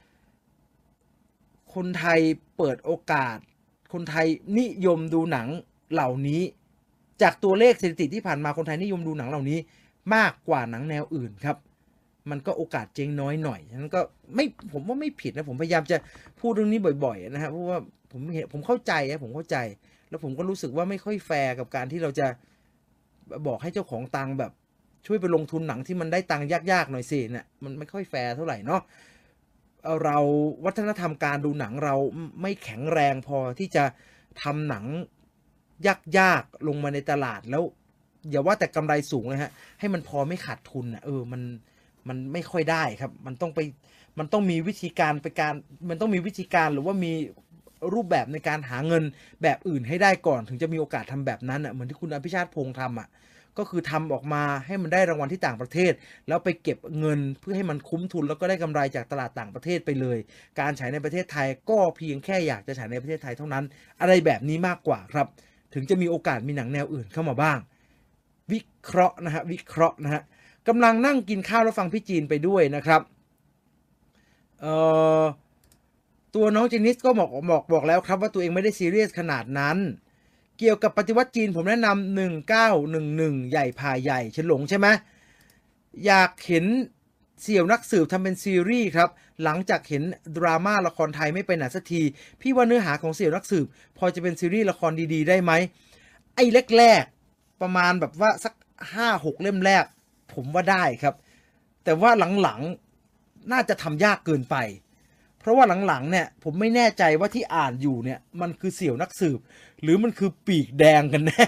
คนไทยเปิดโอกาสคนไทยนิยมดูหนังเหล่านี้จากตัวเลขสถิติที่ผ่านมาคนไทยนิยมดูหนังเหล่านี้มากกว่าหนังแนวอื่นครับมันก็โอกาสเจ๊งน้อยหน่อยฉะนั้นก็ไม่ผมว่าไม่ผิดนะผมพยายามจะพูดเรื่องนี้บ่อยๆนะฮะเพราะว่าผมเห็นผมเข้าใจนะผมเข้าใจแล้วผมก็รู้สึกว่าไม่ค่อยแฟร์กับการที่เราจะบอกให้เจ้าของตังค์แบบช่วยไปลงทุนหนังที่มันได้ตังค์ยากๆหน่อยสิเนี่ยมันไม่ค่อยแฟร์เท่าไหร่เนาะเราวัฒนธรรมการดูหนังเราไม่แข็งแรงพอที่จะทำหนังยากๆลงมาในตลาดแล้วอย่าว่าแต่กำไรสูงเลยฮะให้มันพอไม่ขาดทุนอ่ะเออมันมันไม่ค่อยได้ครับมันต้องไปมันต้องมีวิธีการไปการมันต้องมีวิธีการหรือว่ามีรูปแบบในการหาเงินแบบอื่นให้ได้ก่อนถึงจะมีโอกาสทำแบบนั้นอ่ะเหมือนที่คุณอภิชาติพงษ์ทำอ่ะก็คือทำออกมาให้มันได้รางวัลที่ต่างประเทศแล้วไปเก็บเงินเพื่อให้มันคุ้มทุนแล้วก็ได้กำไรจากตลาดต่างประเทศไปเลยการฉายในประเทศไทยก็เพียงแค่อยากจะฉายในประเทศไทยเท่านั้นอะไรแบบนี้มากกว่าครับถึงจะมีโอกาสมีหนังแนวอื่นเข้ามาบ้างวิเคราะห์นะฮะวิเคราะห์นะฮะกำลังนั่งกินข้าวแล้วฟังพี่จีนไปด้วยนะครับเอ่อตัวน้องเจนิสก็บอกบอกบอกแล้วครับว่าตัวเองไม่ได้ซีเรียสขนาดนั้นเกี่ยวกับปฏิวัติจีนผมแนะนำหนึ่งเก้าหนึ่งหนึ่งใหญ่พาใหญ่เฉินหลงใช่ไหมอยากเห็นเสี่ยวนักสืบทำเป็นซีรีส์ครับหลังจากเห็นดราม่าละครไทยไม่เป็นไหนสักทีพี่ว่าเนื้อหาของเสี่ยวนักสืบพอจะเป็นซีรีส์ละครดีๆได้ไหมไอ้แรกๆประมาณแบบว่าสักห้าหกเล่มแรกผมว่าได้ครับแต่ว่าหลังๆน่าจะทำยากเกินไปเพราะว่าหลังๆเนี่ยผมไม่แน่ใจว่าที่อ่านอยู่เนี่ยมันคือเสี่ยวนักสืบหรือมันคือปีกแดงกันแน่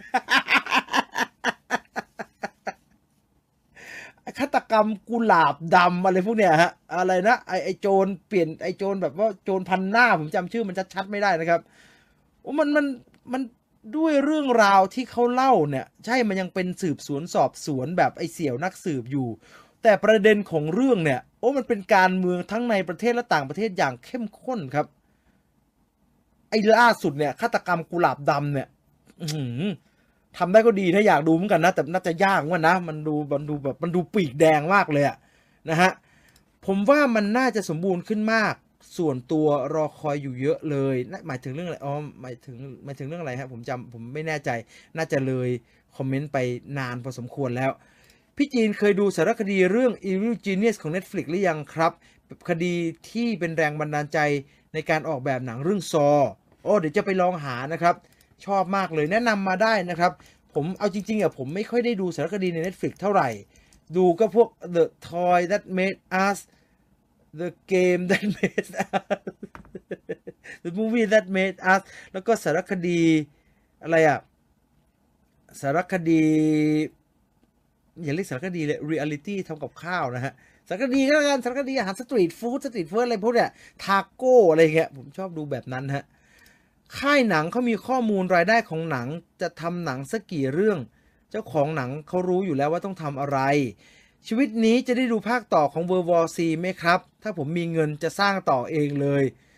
ฆาตกรรมกุหลาบดำอะไรพวกเนี้ยฮะอะไรนะไอไอโจรเปลี่ยนไอโจรแบบว่าโจรพันหน้าผมจำชื่อมันชัดๆไม่ได้นะครับโอ้มันมันมันด้วยเรื่องราวที่เขาเล่าเนี่ยใช่มันยังเป็นสืบสวนสอบสวนแบบไอเสี่ยวนักสืบอยู่แต่ประเด็นของเรื่องเนี่ยโอ้มันเป็นการเมืองทั้งในประเทศและต่างประเทศอย่างเข้มข้นครับไอ้ล่าสุดเนี่ยฆาตกรรมกุหลาบดำเนี่ยทำได้ก็ดีถ้าอยากดูเหมือนกันนะแต่น่าจะยากว่านะมันดูมันดูแบบมันดูปีกแดงมากเลยอะนะฮะผมว่ามันน่าจะสมบูรณ์ขึ้นมากส่วนตัวรอคอยอยู่เยอะเลยหมายถึงเรื่องอะไรอ๋อหมายถึงหมายถึงเรื่องอะไรครับผมจำผมไม่แน่ใจน่าจะเลยคอมเมนต์ไปนานพอสมควรแล้วพี่จีนเคยดูสารคดีเรื่อง Evil Genius ของ Netflix หรือยังครับคดีที่เป็นแรงบันดาลใจในการออกแบบหนังเรื่องซอโอ้เดี๋ยวจะไปลองหานะครับชอบมากเลยแนะนำมาได้นะครับผมเอาจริงๆอ่ะผมไม่ค่อยได้ดูสารคดีใน Netflix เท่าไหร่ดูก็พวก The Toy That Made Us The Game That Made Us The Movie That Made Us แล้วก็สารคดีอะไรอ่ะสารคดีอย่าเรียกสารคดีเลย Reality ทำกับข้าวนะฮะสารคดีก็แล้วกันสารคดีอาหารสตรีทฟู้ดสตรีทฟู้ดอะไรพวกเนี้ยทาโก้อะไรเงี้ยผมชอบดูแบบนั้นฮะค่ายหนังเขามีข้อมูลรายได้ของหนังจะทำหนังสักกี่เรื่องเจ้าของหนังเขารู้อยู่แล้วว่าต้องทำอะไรชีวิตนี้จะได้ดูภาคต่อของ World War ซี ไหมครับถ้าผมมีเงินจะสร้างต่อเองเลย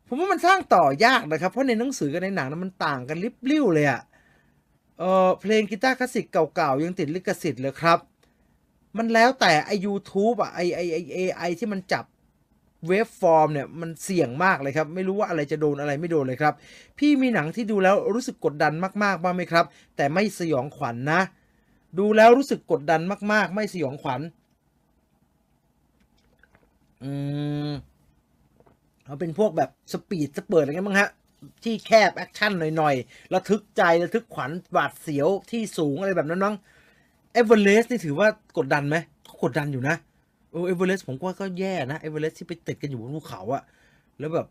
ผมว่ามันสร้างต่อยากนะครับเพราะในหนังสือกับในหนังนั้นมันต่างกันลิบลิ่วเลยอะเออเพลงกีตาร์คลาสสิกเก่าๆยังติดลิขสิทธิ์เลยครับมันแล้วแต่ไอ YouTube อะไอไอไอเอไอที่มันจับเวฟฟอร์มเนี่ยมันเสี่ยงมากเลยครับไม่รู้ว่าอะไรจะโดนอะไรไม่โดนเลยครับพี่มีหนังที่ดูแล้วรู้สึกกดดันมากๆบ้างไหมครับแต่ไม่สยองขวัญ นะดูแล้วรู้สึกกดดันมากๆไม่สยองขวัญอืมเอาเป็นพวกแบบสปีดสเปิร์อะไรเงี้ยมั้งฮะที่แคบแอคชั่นหน่อยๆระทึกใจระทึกขวัญหวาดเสียวที่สูงอะไรแบบนั้นมั้งเอเวอเรสต์นี่ถือว่ากดดันไหมก็กดดันอยู่นะเออเอเวอเรสต์ผมว่าก็แย่นะเอเวอเรสต์ที่ไปติดกันอยู่บนภูเขาอะแล้วแบบ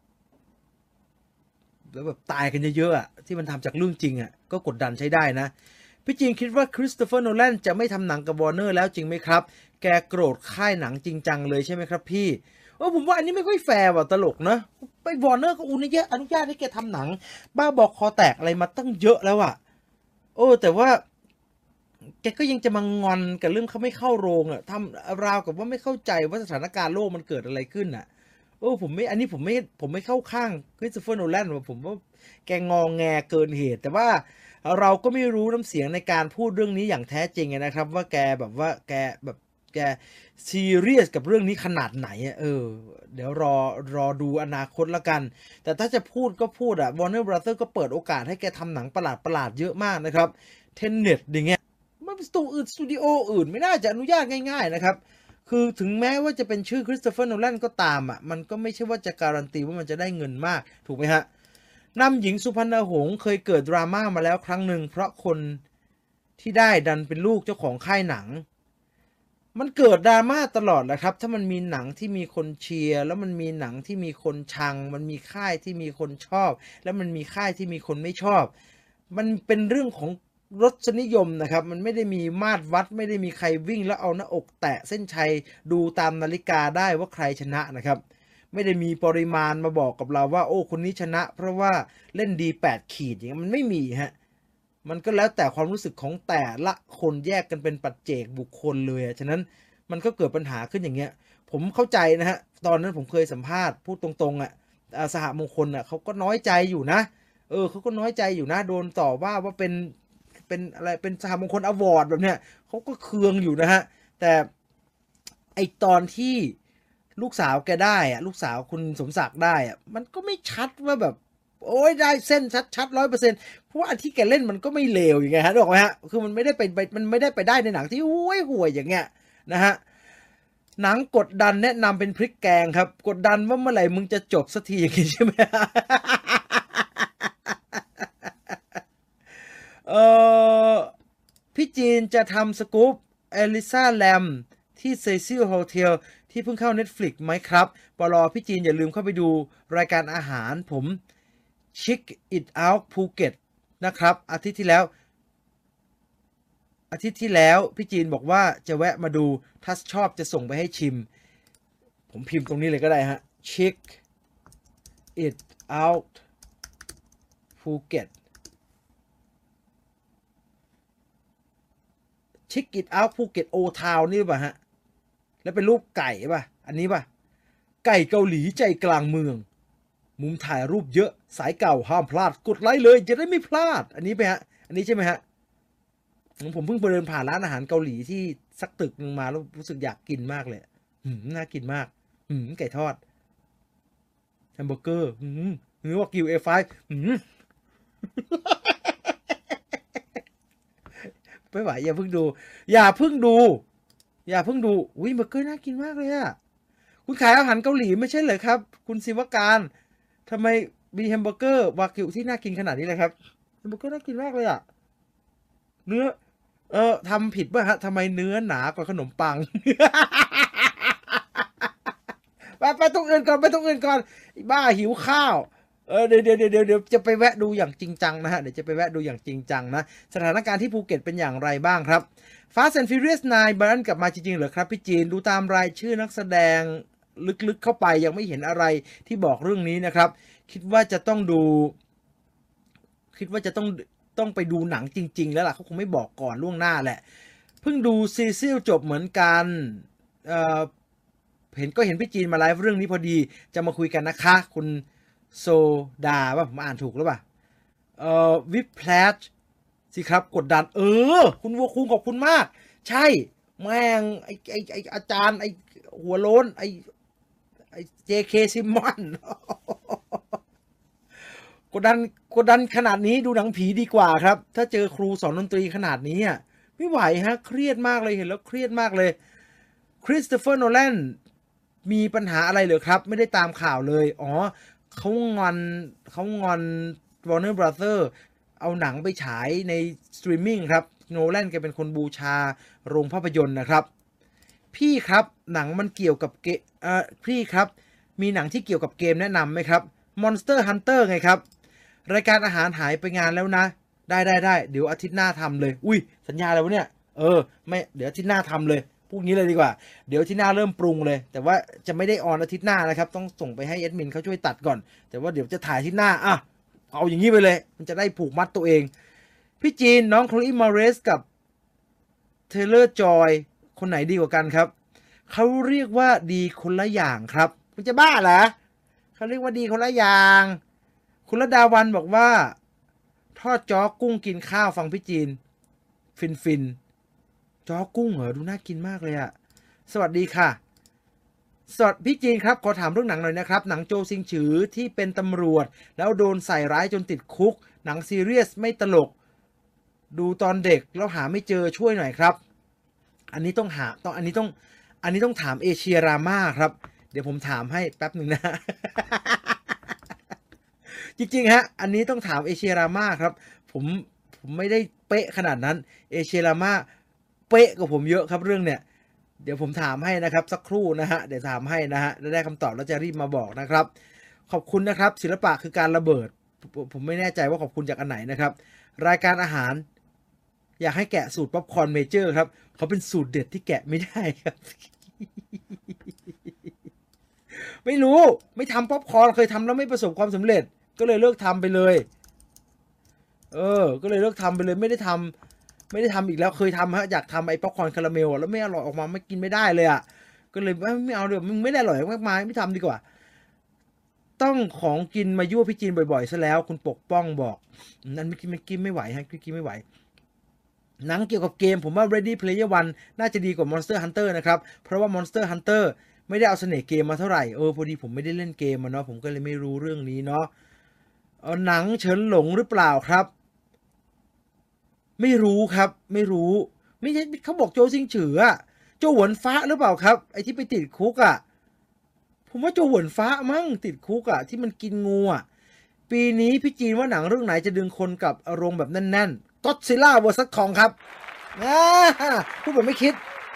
แล้วแบบตายกันเยอะๆอะที่มันทำจากเรื่องจริงอะก็กดดันใช้ได้นะพี่จีนคิดว่าคริสโตเฟอร์โนแลนจะไม่ทำหนังกับวอร์เนอร์แล้วจริงไหมครับแกโกรธค่ายหนังจริงจังเลยใช่ไหมครับพี่เออผมว่าอันนี้ไม่ค่อยแฟร์ว่ะตลกนะไปวอร์เนอร์ก็อุนเยอะอนุญาตให้แกทำหนังบ้าบอกคอแตกอะไรมาตั้งเยอะแล้วอะโอ้แต่ว่าแกก็ยังจะมางอนกับเรื่องเขาไม่เข้าโรงอะทำราวกับว่าไม่เข้าใจว่าสถานการณ์โลกมันเกิดอะไรขึ้นอะโอ้ผมไม่อันนี้ผมไม่ผมไม่เข้าข้างคริสโตเฟอร์โนแลนว่าผมว่าแกงองแงเกินเหตุแต่ว่าเราก็ไม่รู้น้ำเสียงในการพูดเรื่องนี้อย่างแท้จริงนะครับว่าแกแบบว่าแกแบบแกซีเรียสกับเรื่องนี้ขนาดไหนเออเดี๋ยวรอรอดูอนาคตละกันแต่ถ้าจะพูดก็พูดอะ Warner Brother ก็เปิดโอกาสให้แกทำหนังประหลาดประหลาดเยอะมากนะครับเทนเน็ตอย่างเงี้ยมันสตูอื่นสตูดิโออื่นไม่น่าจะอนุญาตง่ายๆนะครับคือถึงแม้ว่าจะเป็นชื่อคริสโตเฟอร์โนแลนก็ตามอ่ะมันก็ไม่ใช่ว่าจะการันตีว่ามันจะได้เงินมากถูกไหมฮะนำหญิงสุพรรณหงษ์เคยเกิดดราม่ามาแล้วครั้งหนึ่งเพราะคนที่ได้ดันเป็นลูกเจ้าของค่ายหนังมันเกิดดราม่าตลอดแหละครับถ้ามันมีหนังที่มีคนเชียร์แล้วมันมีหนังที่มีคนชังมันมีค่ายที่มีคนชอบแล้วมันมีค่ายที่มีคนไม่ชอบมันเป็นเรื่องของรสนิยมนะครับมันไม่ได้มีมาตรวัดไม่ได้มีใครวิ่งแล้วเอาหน้าอกแตะเส้นชัยดูตามนาฬิกาได้ว่าใครชนะนะครับไม่ได้มีปริมาณมาบอกกับเราว่าโอ้คนนี้ชนะเพราะว่าเล่นดีแปดขีดอย่างนี้มันไม่มีฮะมันก็แล้วแต่ความรู้สึกของแต่ละคนแยกกันเป็นปัจเจกบุคคลเลยฉะนั้นมันก็เกิดปัญหาขึ้นอย่างเงี้ยผมเข้าใจนะฮะตอนนั้นผมเคยสัมภาษณ์พูดตรงๆอ่ะสหมงคลอ่ะเขาก็น้อยใจอยู่นะเออเขาก็น้อยใจอยู่นะโดนต่อว่าว่าเป็นเป็นอะไรเป็นสหมงคลอวอร์ดแบบเนี้ยเขาก็เคืองอยู่นะฮะแต่ไอตอนที่ลูกสาวแกได้อะลูกสาวคุณสมศักดิ์ได้อะมันก็ไม่ชัดว่าแบบโอ้ยได้เส้นชัดชัดร้อยเปอร์เซ็นต์เพราะว่าอันที่แกเล่นมันก็ไม่เลวอย่างเงี้ยฮะถูกไหมฮะคือมันไม่ได้ไปมันไม่ได้ไปได้ในหนังที่ห่วยห่วยอย่างเงี้ยนะฮะหนังกดดันแนะนำเป็นพริกแกงครับกดดันว่าเมื่อไหร่มึงจะจบสักทีอย่างงี้ใช่ไหมเออพี่จีนจะทำสกู๊ปเอลิซาแลมที่เซซิลโฮเทลที่เพิ่งเข้า Netflix ไหมครับปลอพี่จีนอย่าลืมเข้าไปดูรายการอาหารผมชิคอิทเอาท์ภูเก็ตนะครับอาทิตย์ที่แล้วอาทิตย์ที่แล้วพี่จีนบอกว่าจะแวะมาดูถ้าชอบจะส่งไปให้ชิมผมพิมพ์ตรงนี้เลยก็ได้ฮะ Check it out ภูเก็ต Check it out ภูเก็ตโอทาวนี่ป่ะฮะแล้วเป็นรูปไก่ป่ะอันนี้ป่ะไก่เกาหลีใจกลางเมืองมุมถ่ายรูปเยอะสายเก่าห้ามพลาดกดไลค์เลยจะได้ไม่พลาดอันนี้ไปฮะอันนี้ใช่ไหมฮะผมเพิ่งไปเดินผ่านร้านอาหารเกาหลีที่สักตึกนึงมาแล้วรู้สึกอยากกินมากเลยหืมน่ากินมากหืมไก่ทอดแฮมเบอร์เกอร์หืมเนื้อวากิว เอ ไฟว์ หืมไม่ไหวอย่าเพิ่งดูอย่าเพิ่งดูอย่าเพิ่งดูอุ้ยเบอร์เกอร์น่ากินมากเลยอะคุณขายอาหารเกาหลีไม่ใช่เหรอครับคุณศิวการทำไมมีแฮมเบอร์เกอร์วากิวที่น่ากินขนาดนี้เลยครับแฮมเบอร์เกอร์น่ากินมากเลยอะเนื้อเออทำผิดป่ะฮะทำไมเนื้อหนากว่าขนมปัง ไปไปตรงอื่นก่อนไปตรงอื่นก่อนบ้าหิวข้าวเออเดี๋ยวเดี๋ยวเดี๋ยวเดี๋ยวจะไปแวะดูอย่างจริงจังนะฮะเดี๋ยวจะไปแวะดูอย่างจริงจังนะสถานการณ์ที่ภูเก็ตเป็นอย่างไรบ้างครับ Fast and Furious ไนน์ บรันกลับมาจริงๆเหรอครับพี่จีนดูตามรายชื่อนักแสดงลึกๆเข้าไปยังไม่เห็นอะไรที่บอกเรื่องนี้นะครับคิดว่าจะต้องดูคิดว่าจะต้องต้องไปดูหนังจริงๆแล้วล่ะเขาคงไม่บอกก่อนล่วงหน้าแหละเพิ่งดูซีซิลจบเหมือนกันเอ่อเห็นก็เห็นพี่จีนมาไลฟ์เรื่องนี้พอดีจะมาคุยกันนะคะคุณโซดาป่ะผมอ่านถูกหรือเปล่าเอ่อวิปแพลชสิครับกดดันเออคุณวัวคุงขอบคุณมากใช่แม่งไอไอไออาจารย์ไอหัวโล้นไอไอเจเคซิมอนกดดันกดดันขนาดนี้ดูหนังผีดีกว่าครับถ้าเจอครูสอนดนตรีขนาดนี้อ่ะไม่ไหวฮะเครียดมากเลยเห็นแล้วเครียดมากเลยคริสโตเฟอร์โนแลนมีปัญหาอะไรเหรอครับไม่ได้ตามข่าวเลยอ๋อเขางอนเขางอน Warner Brother เอาหนังไปฉายในสตรีมมิ่งครับโนแลนแกเป็นคนบูชาโรงภาพยนตร์นะครับพี่ครับหนังมันเกี่ยวกับเกเอ่อพี่ครับมีหนังที่เกี่ยวกับเกมแนะนำไหมครับ Monster Hunter ไงครับรายการอาหารหายไปงานแล้วนะได้ได้ได้เดี๋ยวอาทิตย์หน้าทำเลยอุ้ยสัญญาแล้วเนี่ยเออไม่เดี๋ยวอาทิตย์หน้าทำเลยพวกนี้เลยดีกว่าเดี๋ยวอาทิตย์หน้าเริ่มปรุงเลยแต่ว่าจะไม่ได้ออนอาทิตย์หน้านะครับต้องส่งไปให้แอดมินเขาช่วยตัดก่อนแต่ว่าเดี๋ยวจะถ่ายอาทิตย์หน้าอ่ะเอาอย่างนี้ไปเลยมันจะได้ผูกมัดตัวเองพี่จีนน้องโคลีมอเรสกับเทเลอร์จอยคนไหนดีกว่ากันครับเขาเรียกว่าดีคนละอย่างครับคุณจะบ้าเหรอเขาเรียกว่าดีคนละอย่างคุณระดาวันบอกว่าทอดจ้อกุ้งกินข้าวฟังพี่จีนฟินฟินจ้อกุ้งเหรอดูน่ากินมากเลยอะสวัสดีค่ะสวัสดีพี่จีนครับขอถามเรื่องหนังหน่อยนะครับหนังโจซิงฉือที่เป็นตำรวจแล้วโดนใส่ร้ายจนติดคุกหนังซีเรียสไม่ตลกดูตอนเด็กแล้วหาไม่เจอช่วยหน่อยครับอันนี้ต้องหาต้องอันนี้ต้องอันนี้ต้องถามเอเชียรามาครับเดี๋ยวผมถามให้แป๊บหนึ่งนะ จริงๆฮะอันนี้ต้องถามเอเชียรามาครับผมผมไม่ได้เป๊ะขนาดนั้นเอเชียรามาเป๊ะกว่าผมเยอะครับเรื่องเนี้ยเดี๋ยวผมถามให้นะครับสักครู่นะฮะเดี๋ยวถามให้นะฮะแล้วได้คำตอบแล้วจะรีบมาบอกนะครับขอบคุณนะครับศิลปะคือการระเบิดผมไม่แน่ใจว่าขอบคุณจากอันไหนนะครับรายการอาหารอยากให้แกะสูตรป๊อปคอร์นเมเจอร์ครับเขาเป็นสูตรเด็ดที่แกะไม่ได้ครับ ไม่รู้ไม่ทำป๊อปคอร์นเคยทำแล้วไม่ประสบความสำเร็จก็เลยเลิกทำไปเลยเออก็เลยเลิกทำไปเลยไม่ได้ทำไม่ได้ทำอีกแล้วเคยทำฮะอยากทำไอ้ป๊อปคอร์นคาราเมลแล้วไม่อร่อยออกมาไม่กินไม่ได้เลยอ่ะก็เลยไม่เอาเดี๋ยวมึงไม่ได้อร่อยมากมายไม่ทำดีกว่าต้องของกินมายั่วพี่จีนบ่อยๆซะแล้วคุณปกป้องบอกนั่นไม่กินไม่กินไม่ไหวฮะกินไม่ไหวหนังเกี่ยวกับเกมผมว่า Ready Player One น่าจะดีกว่า Monster Hunter นะครับเพราะว่า Monster Hunter ไม่ได้เอาเสน่ห์เกมมาเท่าไหร่เออพอดีผมไม่ได้เล่นเกมมาเนาะผมก็เลยไม่รู้เรื่องนี้เนาะเอาหนังเฉินหลงหรือเปล่าครับไม่รู้ครับไม่รู้ไม่ใช่เขาบอกโจซิงฉืออะโจหวนฟ้าหรือเปล่าครับไอที่ไปติดคุกอะผมว่าโจหวนฟ้ามั้งติดคุกอะที่มันกินงูอะปีนี้พี่จีนว่าหนังเรื่องไหนจะดึงคนกับอารมณ์แบบแน่นๆก็อดซิลล่า เวอร์ซัส คองครับพูดแบบไม่คิด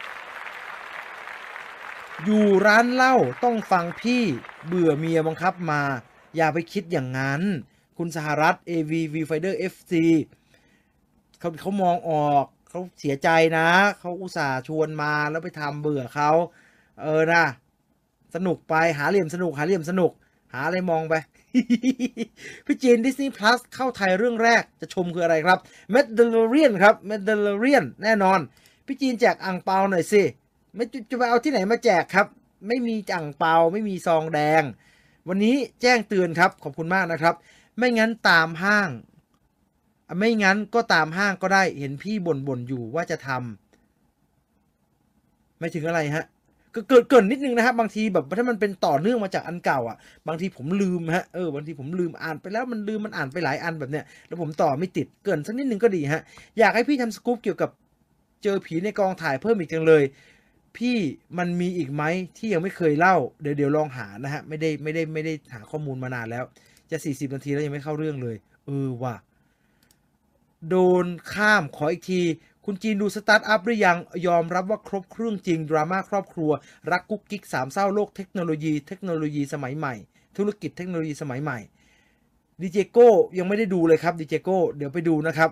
อยู่ร้านเหล้าต้องฟังพี่เบื่อเมียบังคับมาอย่าไปคิดอย่างนั้นคุณสหรัฐ เอ วี Viewfinder เอฟ ซี เขาเขามองออกเขาเสียใจนะเขาอุตส่าห์ชวนมาแล้วไปทำเบื่อเขาเออนะสนุกไปหาเหลี่ยมสนุกหาเหลี่ยมสนุกหาอะไรมองไป พี่จีน Disney Plus เข้าไทยเรื่องแรกจะชมคืออะไรครับ Mandalorian ครับ Mandalorian แน่นอนพี่จีนแจกอั่งเปาหน่อยสิไม่จะไปเอาที่ไหนมาแจกครับไม่มีอั่งเปาไม่มีซองแดงวันนี้แจ้งเตือนครับขอบคุณมากนะครับไม่งั้นตามห้างไม่งั้นก็ตามห้างก็ได้เห็นพี่บ่นบ่นอยู่ว่าจะทำไม่ถึงอะไรฮะก็เกิดเกินนิดนึงนะครับบางทีแบบถ้ามันเป็นต่อเนื่องมาจากอันเก่าอ่ะบางทีผมลืมฮะเออบางทีผมลืมอ่านไปแล้วมันลืมมันอ่านไปหลายอันแบบเนี้ยแล้วผมต่อไม่ติดเกินสักนิดนึงก็ดีฮะอยากให้พี่ทำสกู๊ปเกี่ยวกับเจอผีในกองถ่ายเพิ่มอีกจังเลยพี่มันมีอีกไหมที่ยังไม่เคยเล่าเดี๋ยวเดี๋ยวลองหานะฮะไม่ได้ไม่ได้ไม่ได้หาข้อมูลมานานแล้วจะสี่สิบนาทีแล้วยังไม่เข้าเรื่องเลยเออว่ะโดนข้ามขออีกทีคุณจีนดูสตาร์ทอัพหรือยังยอมรับว่าครบเครื่องจริงดราม่าครอบครัวรักกุ๊กกิ๊กสามเศร้าโลกเทคโนโลยีเทคโนโลยีสมัยใหม่ธุรกิจเทคโนโลยีสมัยใหม่ดีเจโก้ยังไม่ได้ดูเลยครับดีเจโก้เดี๋ยวไปดูนะครับ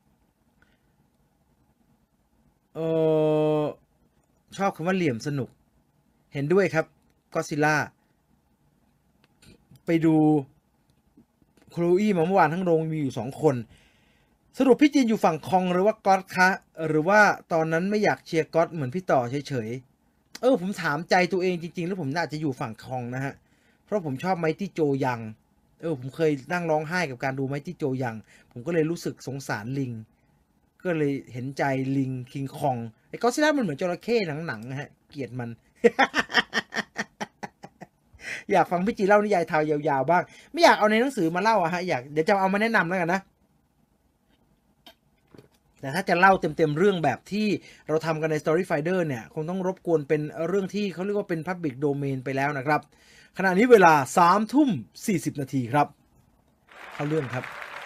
เออชอบคำว่าเหลี่ยมสนุกเห็นด้วยครับก็ซิล่าไปดูโคลอี้มาเมื่อวานทั้งโรงมีอยู่สองคนสรุปพี่จีนอยู่ฝั่งคองหรือว่าก๊อตคะหรือว่าตอนนั้นไม่อยากเชียร์ก๊อตเหมือนพี่ต่อเฉยๆเออผมถามใจตัวเองจริงๆแล้วผมน่าจะอยู่ฝั่งคองนะฮะเพราะผมชอบไมตี้โจยังเออผมเคยนั่งร้องไห้กับการดูไมตี้โจยังผมก็เลยรู้สึกสงสารลิงก็เลยเห็นใจลิงคิงคองไอ้ก็ซิล่ามันเหมือนจระเข้หนังๆนะฮะเกลียดมัน อยากฟังพี่จีเล่านิยายไทยยาวๆบ้างไม่อยากเอาในหนังสือมาเล่าอะฮะอยากเดี๋ยวจะเอามาแนะนำแล้วกันนะแต่ถ้าจะเล่าเต็มๆเรื่องแบบที่เราทำกันใน Story Finder เนี่ยคงต้องรบกวนเป็นเรื่องที่เขาเรียกว่าเป็น Public Domain ไปแล้วนะครับขณะนี้เวลาสามทุ่มสี่สิบนาทีครับเข้าเรื่องครับ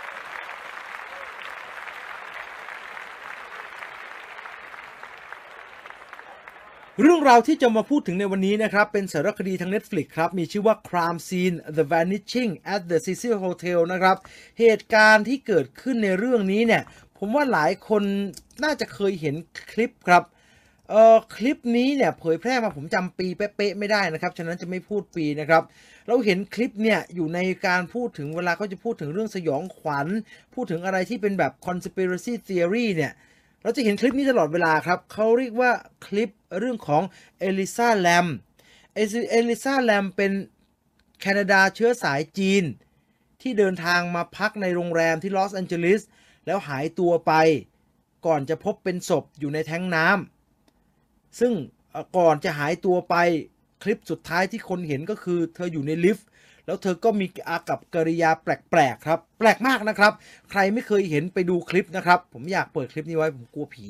เรื่องราวที่จะมาพูดถึงในวันนี้นะครับเป็นสารคดีทาง Netflix ครับมีชื่อว่า Crime Scene The Vanishing at the Cecil Hotel นะครับเหตุการณ์ที่เกิดขึ้นในเรื่องนี้เนี่ยผมว่าหลายคนน่าจะเคยเห็นคลิปครับเอ่อคลิปนี้เนี่ยเผยแพร่มาผมจำปีเป๊ะๆไม่ได้นะครับฉะนั้นจะไม่พูดปีนะครับเราเห็นคลิปเนี่ยอยู่ในการพูดถึงเวลาเขาจะพูดถึงเรื่องสยองขวัญพูดถึงอะไรที่เป็นแบบ conspiracy theory เนี่ยเราจะเห็นคลิปนี้ตลอดเวลาครับเขาเรียกว่าคลิปเรื่องของเอลิซาแลมเอลิซาแลมเป็นแคนาดาเชื้อสายจีนที่เดินทางมาพักในโรงแรมที่ลอสแอนเจลิสแล้วหายตัวไปก่อนจะพบเป็นศพอยู่ในแท้งน้ำซึ่งก่อนจะหายตัวไปคลิปสุดท้ายที่คนเห็นก็คือเธออยู่ในลิฟต์แล้วเธอก็มีอากับกริยาแปลกๆครับแปลกมากนะครับใครไม่เคยเห็นไปดูคลิปนะครับผมอยากเปิดคลิปนี้ไว้ผมกลัวผี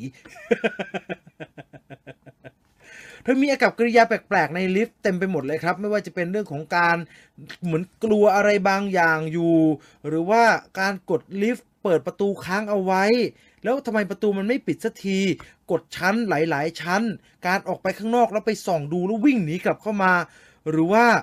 เธอมีอากับกริยาแปลกๆในลิฟต์เต็มไปหมดเลยครับไม่ว่าจะเป็นเรื่องของการเหมือนกลัวอะไรบางอย่างอยู่หรือว่าการกดลิฟต์เปิดประตูค้างเอาไว้แล้วทำไมประตูมันไม่ปิดสักทีกดชั้นหลายๆชั้นการออกไปข้างนอกแล้วไปส่องดูแล้ววิ่งหนีกลับเข้ามาหรือว่า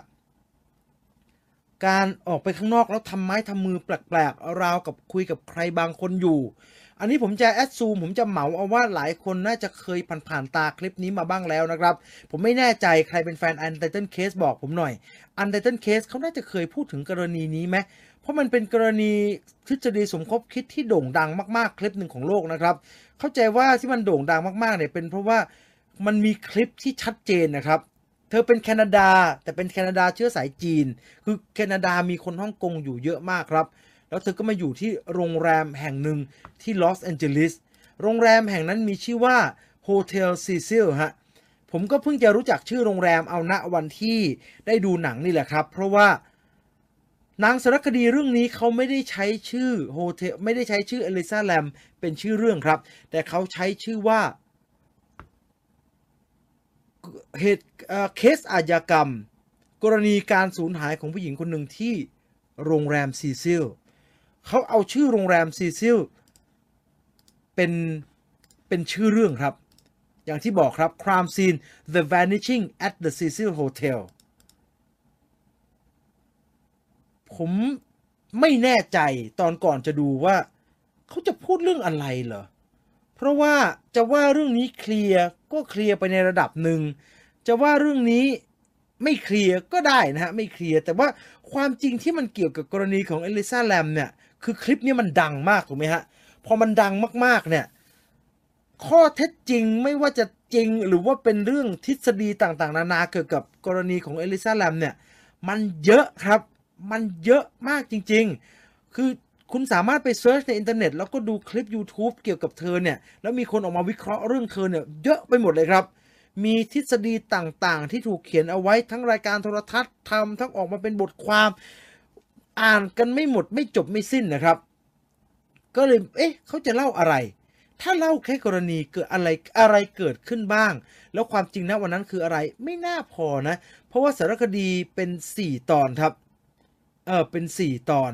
การออกไปข้างนอกแล้วทำไม้ทำมือแปลกๆราวกับคุยกับใครบางคนอยู่อันนี้ผมจะแอดซูมผมจะเหมาเอาว่าหลายคนน่าจะเคยผ่านๆตาคลิปนี้มาบ้างแล้วนะครับผมไม่แน่ใจใครเป็นแฟน Untitled Case บอกผมหน่อย Untitled Case เขาน่าจะเคยพูดถึงกรณีนี้ไหมเพราะมันเป็นกรณีทฤษฎีสมคบคิดที่โด่งดังมากๆคลิปหนึ่งของโลกนะครับเข้าใจว่าที่มันโด่งดังมากๆเนี่ยเป็นเพราะว่ามันมีคลิปที่ชัดเจนนะครับเธอเป็นแคนาดาแต่เป็นแคนาดาเชื้อสายจีนคือแคนาดามีคนฮ่องกงอยู่เยอะมากครับแล้วเธอก็มาอยู่ที่โรงแรมแห่งหนึ่งที่ลอสแอนเจลิสโรงแรมแห่งนั้นมีชื่อว่าโฮเทลซีซิลฮะผมก็เพิ่งจะรู้จักชื่อโรงแรมเอาณวันที่ได้ดูหนังนี่แหละครับเพราะว่านางสารคดีเรื่องนี้เขาไม่ได้ใช้ชื่อโฮเทลไม่ได้ใช้ชื่อเอลิซาแลมเป็นชื่อเรื่องครับแต่เขาใช้ชื่อว่าเหตุเคสอาชญากรรมกรณีการสูญหายของผู้หญิงคนหนึ่งที่โรงแรมซีซิลเขาเอาชื่อโรงแรมซีซิลเป็นเป็นชื่อเรื่องครับอย่างที่บอกครับ Crime Scene The Vanishing at the Cecil Hotel ผมไม่แน่ใจตอนก่อนจะดูว่าเขาจะพูดเรื่องอะไรเหรอเพราะว่าจะว่าเรื่องนี้เคลียร์ก็เคลียร์ไปในระดับหนึ่งจะว่าเรื่องนี้ไม่เคลียร์ก็ได้นะฮะไม่เคลียร์แต่ว่าความจริงที่มันเกี่ยวกับกรณีของเอลิซาแลมเนี่ยคือคลิปนี้มันดังมากถูกไหมฮะพอมันดังมากๆเนี่ยข้อเท็จจริงไม่ว่าจะจริงหรือว่าเป็นเรื่องทฤษฎีต่างๆนานาเกี่ยวกับกรณีของเอลิซาแลมเนี่ยมันเยอะครับมันเยอะมากจริงๆคือคุณสามารถไปเซิร์ชในอินเทอร์เน็ตแล้วก็ดูคลิป YouTube เกี่ยวกับเธอเนี่ยแล้วมีคนออกมาวิเคราะห์เรื่องเธอเนี่ยเยอะไปหมดเลยครับมีทฤษฎีต่างๆที่ถูกเขียนเอาไว้ทั้งรายการโทรทัศน์ทำทั้งออกมาเป็นบทความอ่านกันไม่หมดไม่จบไม่สิ้นนะครับก็เลยเอ๊ะเขาจะเล่าอะไรถ้าเล่าแค่กรณีเกิดอะไรอะไรเกิดขึ้นบ้างแล้วความจริงนะวันนั้นคืออะไรไม่น่าพอนะเพราะว่าสารคดีเป็นสี่ตอนครับเออเป็นสี่ตอน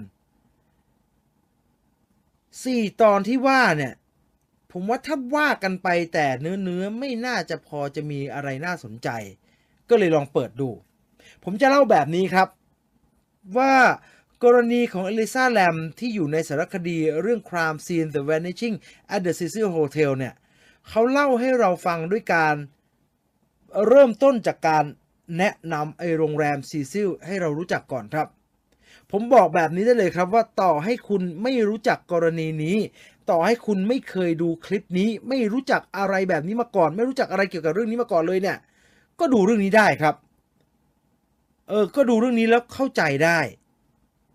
สี่ตอนที่ว่าเนี่ยผมว่าถ้าว่ากันไปแต่เนื้อเนื้อไม่น่าจะพอจะมีอะไรน่าสนใจก็เลยลองเปิดดูผมจะเล่าแบบนี้ครับว่ากรณีของเอลิซาแลมที่อยู่ในสารคดีเรื่อง Crime Scene The Vanishing at the Cecil Hotel เนี่ยเขาเล่าให้เราฟังด้วยการเริ่มต้นจากการแนะนำไอโรงแรมซีซิลให้เรารู้จักก่อนครับผมบอกแบบนี้ได้เลยครับว่าต่อให้คุณไม่รู้จักกรณีนี้ต่อให้คุณไม่เคยดูคลิปนี้ไม่รู้จักอะไรแบบนี้มาก่อนไม่รู้จักอะไรเกี่ยวกับเรื่องนี้มาก่อนเลยเนี่ยก็ดูเรื่องนี้ได้ครับเออก็ดูเรื่องนี้แล้วเข้าใจได้เพ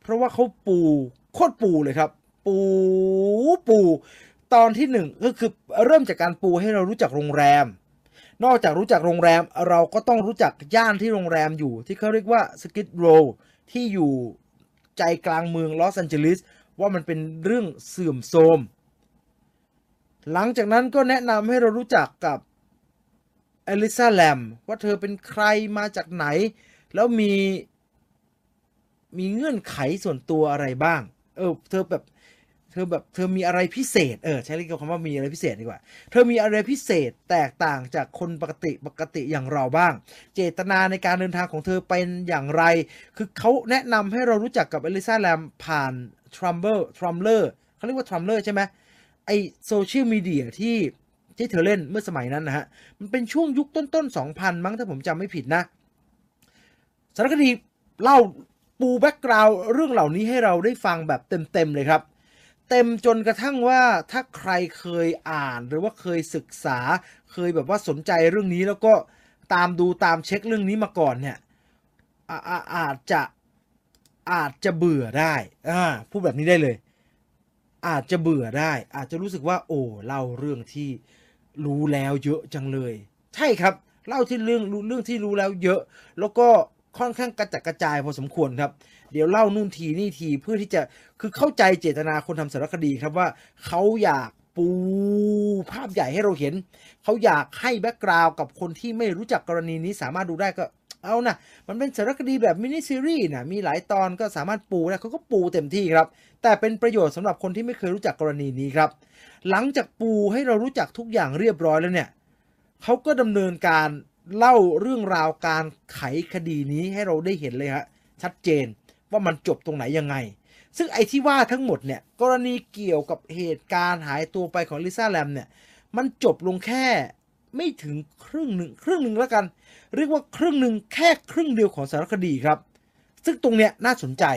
ราะว่าเขาปูโคตรปูเลยครับปูปูตอนที่หนึ่งก็คือเริ่มจากการปูให้เรารู้จักโรงแรมนอกจากรู้จักโรงแรมเราก็ต้องรู้จักย่านที่โรงแรมอยู่ที่เขาเรียกว่าสกิดโรว์ที่อยู่ใจกลางเมืองลอสแอนเจลิสว่ามันเป็นเรื่องเสื่อมโทรมหลังจากนั้นก็แนะนำให้เรารู้จักกับเอลิซาแลมว่าเธอเป็นใครมาจากไหนแล้วมีมีเงื่อนไขส่วนตัวอะไรบ้างเออเธอแบบเธอแบบเธอมีอะไรพิเศษเออใช้เรียกคำว่ามีอะไรพิเศษดีกว่าเธอมีอะไรพิเศษแตกต่างจากคนปกติปกติอย่างเราบ้างเจตนาในการเดินทางของเธอเป็นอย่างไรคือเขาแนะนำให้เรารู้จักกับเอลิซาแลมผ่านทรัมเบอร์ทรัมเลอร์เขาเรียกว่าทรัมเลอร์ใช่ไหมไอโซเชียลมีเดียที่ที่เธอเล่นเมื่อสมัยนั้นนะฮะมันเป็นช่วงยุคต้นๆ สองพัน มั้งถ้าผมจำไม่ผิดนะสารคดีเล่าปูแบ็กกราวด์เรื่องเหล่านี้ให้เราได้ฟังแบบเต็มๆเลยครับเต็มจนกระทั่งว่าถ้าใครเคยอ่านหรือว่าเคยศึกษาเคยแบบว่าสนใจเรื่องนี้แล้วก็ตามดูตามเช็คเรื่องนี้มาก่อนเนี่ยอาอาอาจจะอาจจะเบื่อได้อ่าพูดแบบนี้ได้เลยอาจจะเบื่อได้อาจจะรู้สึกว่าโอ้เล่าเรื่องที่รู้แล้วเยอะจังเลยใช่ครับเล่าที่เรื่องเรื่องที่รู้แล้วเยอะแล้วก็ค่อนข้างกระจัดกระจายพอสมควรครับเดี๋ยวเล่านู่นทีนี่ทีเพื่อที่จะคือเข้าใจเจตนาคนทำสารคดีครับว่าเขาอยากปูภาพใหญ่ให้เราเห็นเขาอยากให้แบ็กกราวด์กับคนที่ไม่รู้จักกรณีนี้สามารถดูได้ก็เอานะมันเป็นสารคดีแบบมินิซีรีส์นะมีหลายตอนก็สามารถปูได้เขาก็ปูเต็มที่ครับแต่เป็นประโยชน์สำหรับคนที่ไม่เคยรู้จักกรณีนี้ครับหลังจากปูให้เรารู้จักทุกอย่างเรียบร้อยแล้วเนี่ยเขาก็ดำเนินการเล่าเรื่องราวการไขคดีนี้ให้เราได้เห็นเลยฮะชัดเจนว่ามันจบตรงไหนยังไงซึ่งไอ้ที่ว่าทั้งหมดเนี่ยกรณีเกี่ยวกับเหตุการณ์หายตัวไปของลิซ่าแลมเนี่ยมันจบลงแค่ไม่ถึงครึ่งหนึ่งครึ่งหนึ่งแล้วกันเรียกว่าครึ่งหนึ่งแค่ครึ่งเดียวของสารคดีครับซึ่งตรงเนี้ยน่าสนใจ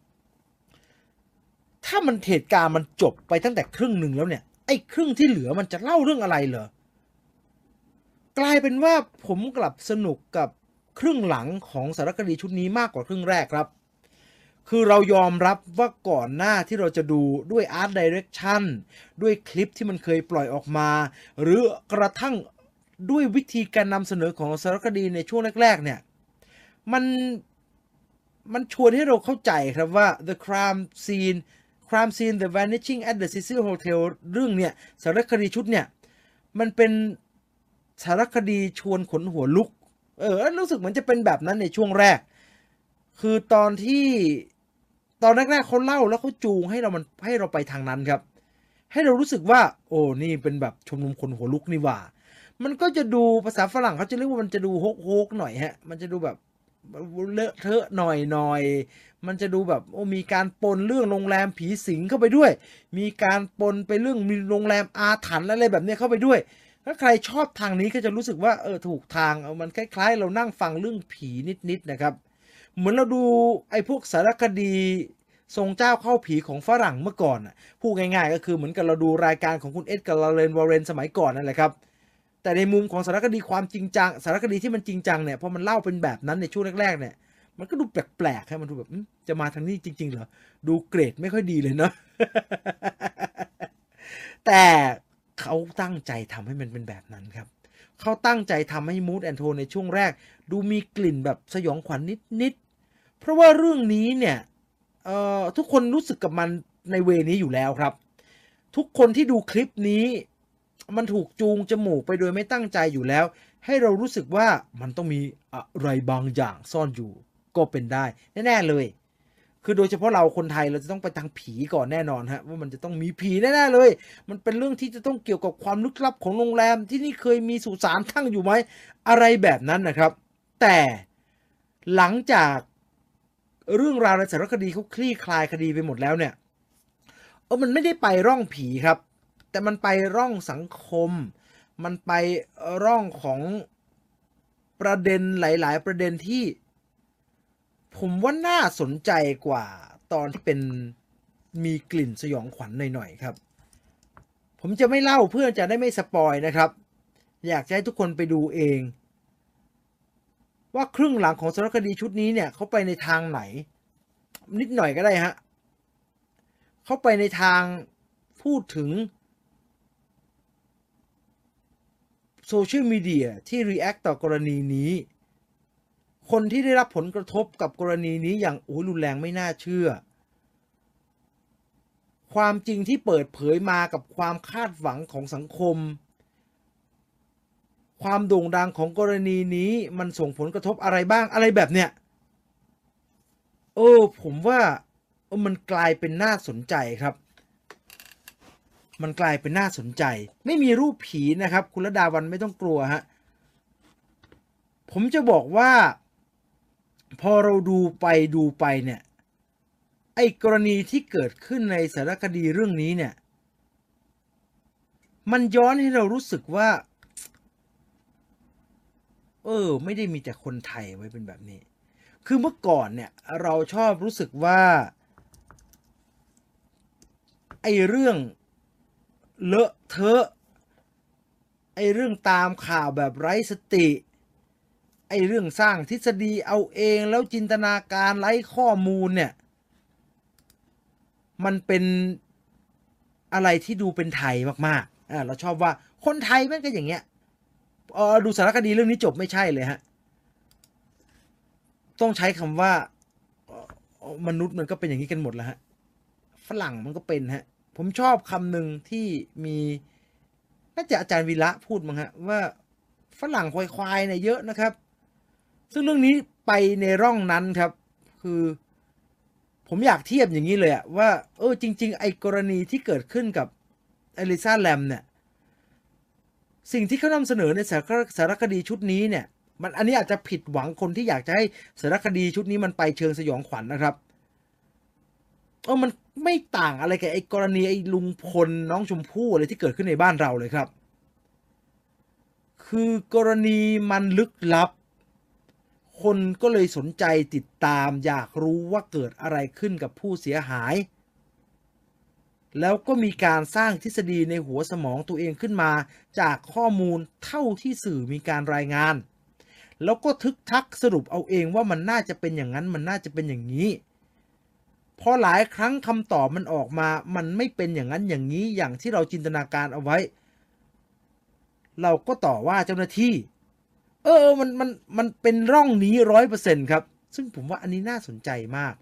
ถ้ามันเหตุการณ์มันจบไปตั้งแต่ครึ่งหนึ่งแล้วเนี่ยไอ้ครึ่งที่เหลือมันจะเล่าเรื่องอะไรเหรอกลายเป็นว่าผมกลับสนุกกับครึ่งหลังของสารคดีชุดนี้มากกว่าครึ่งแรกครับคือเรายอมรับว่าก่อนหน้าที่เราจะดูด้วย Art Direction ด้วยคลิปที่มันเคยปล่อยออกมาหรือกระทั่งด้วยวิธีการนำเสนอของสารคดีในช่วงแรกๆเนี่ยมันมันชวนให้เราเข้าใจครับว่า The Crime Scene Crime Scene The Vanishing at the Cecil Hotel เรื่องเนี่ยสารคดีชุดเนี่ยมันเป็นสารคดีชวนขนหัวลุกเออรู้สึกเหมือนจะเป็นแบบนั้นในช่วงแรกคือตอนที่ตอนแรกๆเขาเล่าแล้วเขาจูงให้เรามันให้เราไปทางนั้นครับให้เรารู้สึกว่าโอ้นี่เป็นแบบชมรมคนหัวลุกนี่หว่ามันก็จะดูภาษาฝรั่งเขาจะเรียกว่ามันจะดูโฮกโฮกหน่อยฮะมันจะดูแบบเลอะเทอะหน่อยหน่อยมันจะดูแบบโอ้มีการปนเรื่องโรงแรมผีสิงเข้าไปด้วยมีการปนไปเรื่องมีโรงแรมอาถรรพ์อะไรแบบนี้เข้าไปด้วยถ้าใครชอบทางนี้ก็จะรู้สึกว่าเออถูกทางเอามันคล้ายๆเรานั่งฟังเรื่องผีนิดๆนะครับเหมือนเราดูไอ้พวกสารคดีทรงเจ้าเข้าผีของฝรั่งเมื่อก่อนอ่ะพูดง่ายๆก็คือเหมือนกับเราดูรายการของคุณเอ็ดการ์ ลอเรนวอร์เรนสมัยก่อนนั่นแหละครับแต่ในมุมของสารคดีความจริงจังสารคดีที่มันจริงจังเนี่ยพอมันเล่าเป็นแบบนั้นในช่วงแรกๆเนี่ยมันก็ดูแปลกๆครับมันดูแบบจะมาทางนี้จริงๆเหรอดูเกรดไม่ค่อยดีเลยเนาะ แต่เขาตั้งใจทำให้มันเป็นแบบนั้นครับเขาตั้งใจทำให้มูดแอนโทนในช่วงแรกดูมีกลิ่นแบบสยองขวัญนิดๆเพราะว่าเรื่องนี้เนี่ยเอ่อทุกคนรู้สึกกับมันในเวนี้อยู่แล้วครับทุกคนที่ดูคลิปนี้มันถูกจูงจมูกไปโดยไม่ตั้งใจอยู่แล้วให้เรารู้สึกว่ามันต้องมีอะไรบางอย่างซ่อนอยู่ก็เป็นได้แน่ๆเลยคือโดยเฉพาะเราคนไทยเราจะต้องไปทางผีก่อนแน่นอนฮะว่ามันจะต้องมีผีแน่ๆเลยมันเป็นเรื่องที่จะต้องเกี่ยวกับความลึกลับของโรงแรมที่นี่เคยมีสุสานตั้งอยู่ไหมอะไรแบบนั้นนะครับแต่หลังจากเรื่องราวในสารคดีเขาคลี่คลายคดีไปหมดแล้วเนี่ยเออมันไม่ได้ไปร่องผีครับแต่มันไปร่องสังคมมันไปร่องของประเด็นหลายๆประเด็นที่ผมว่าน่าสนใจกว่าตอนที่เป็นมีกลิ่นสยองขวัญหน่อยๆครับผมจะไม่เล่าเพื่อจะได้ไม่สปอยนะครับอยากจะให้ทุกคนไปดูเองว่าครึ่งหลังของสารคดีชุดนี้เนี่ยเขาไปในทางไหนนิดหน่อยก็ได้ฮะเขาไปในทางพูดถึงโซเชียลมีเดียที่ react ต่อกรณีนี้คนที่ได้รับผลกระทบกับกรณีนี้อย่างโอ้รุนแรงไม่น่าเชื่อความจริงที่เปิดเผยมากับความคาดหวังของสังคมความโด่งดังของกรณีนี้มันส่งผลกระทบอะไรบ้างอะไรแบบเนี้ยเออผมว่ามันกลายเป็นน่าสนใจครับมันกลายเป็นน่าสนใจไม่มีรูปผีนะครับคุณระดาวันไม่ต้องกลัวฮะผมจะบอกว่าพอเราดูไปดูไปเนี่ยไอ้กรณีที่เกิดขึ้นในสารคดีเรื่องนี้เนี่ยมันย้อนให้เรารู้สึกว่าเออไม่ได้มีแต่คนไทยไว้เป็นแบบนี้คือเมื่อก่อนเนี่ยเราชอบรู้สึกว่าไอ้เรื่องเลอะเทอะไอ้เรื่องตามข่าวแบบไร้สติไอ้เรื่องสร้างทฤษฎีเอาเองแล้วจินตนาการไร้ข้อมูลเนี่ยมันเป็นอะไรที่ดูเป็นไทยมากๆอ่าเราชอบว่าคนไทยแม่งก็อย่างเงี้ยเออดูสารคดีเรื่องนี้จบไม่ใช่เลยฮะต้องใช้คำว่ามนุษย์มันก็เป็นอย่างนี้กันหมดแล้วฮะฝรั่งมันก็เป็นฮะผมชอบคำหนึ่งที่มีน่าจะอาจารย์วีระพูดมั้งฮะว่าฝรั่งควายๆเนี่ยเยอะนะครับซึ่งเรื่องนี้ไปในร่องนั้นครับคือผมอยากเทียบอย่างนี้เลยอะว่าเออจริงๆไอ้กรณีที่เกิดขึ้นกับเอลิซาแลมเนี่ยสิ่งที่เขานำเสนอในสารสารคดีชุดนี้เนี่ยมันอันนี้อาจจะผิดหวังคนที่อยากจะให้สารคดีชุดนี้มันไปเชิงสยองขวัญนะครับเออมันไม่ต่างอะไรกับไอ้กรณีไอ้ลุงพลน้องชมพู่อะไรที่เกิดขึ้นในบ้านเราเลยครับคือกรณีมันลึกลับคนก็เลยสนใจติดตามอยากรู้ว่าเกิดอะไรขึ้นกับผู้เสียหายแล้วก็มีการสร้างทฤษฎีในหัวสมองตัวเองขึ้นมาจากข้อมูลเท่าที่สื่อมีการรายงานแล้วก็ทึกทักสรุปเอาเองว่ามันน่าจะเป็นอย่างนั้นมันน่าจะเป็นอย่างนี้พอหลายครั้งคำตอบมันออกมามันไม่เป็นอย่างนั้นอย่างนี้อย่างที่เราจินตนาการเอาไว้เราก็ต่อว่าเจ้าหน้าที่เออมันมันมันเป็นร่องนี้ร้อยเปอร์เซ็นต์ครับซึ่งผมว่าอันนี้น่าสนใจมาก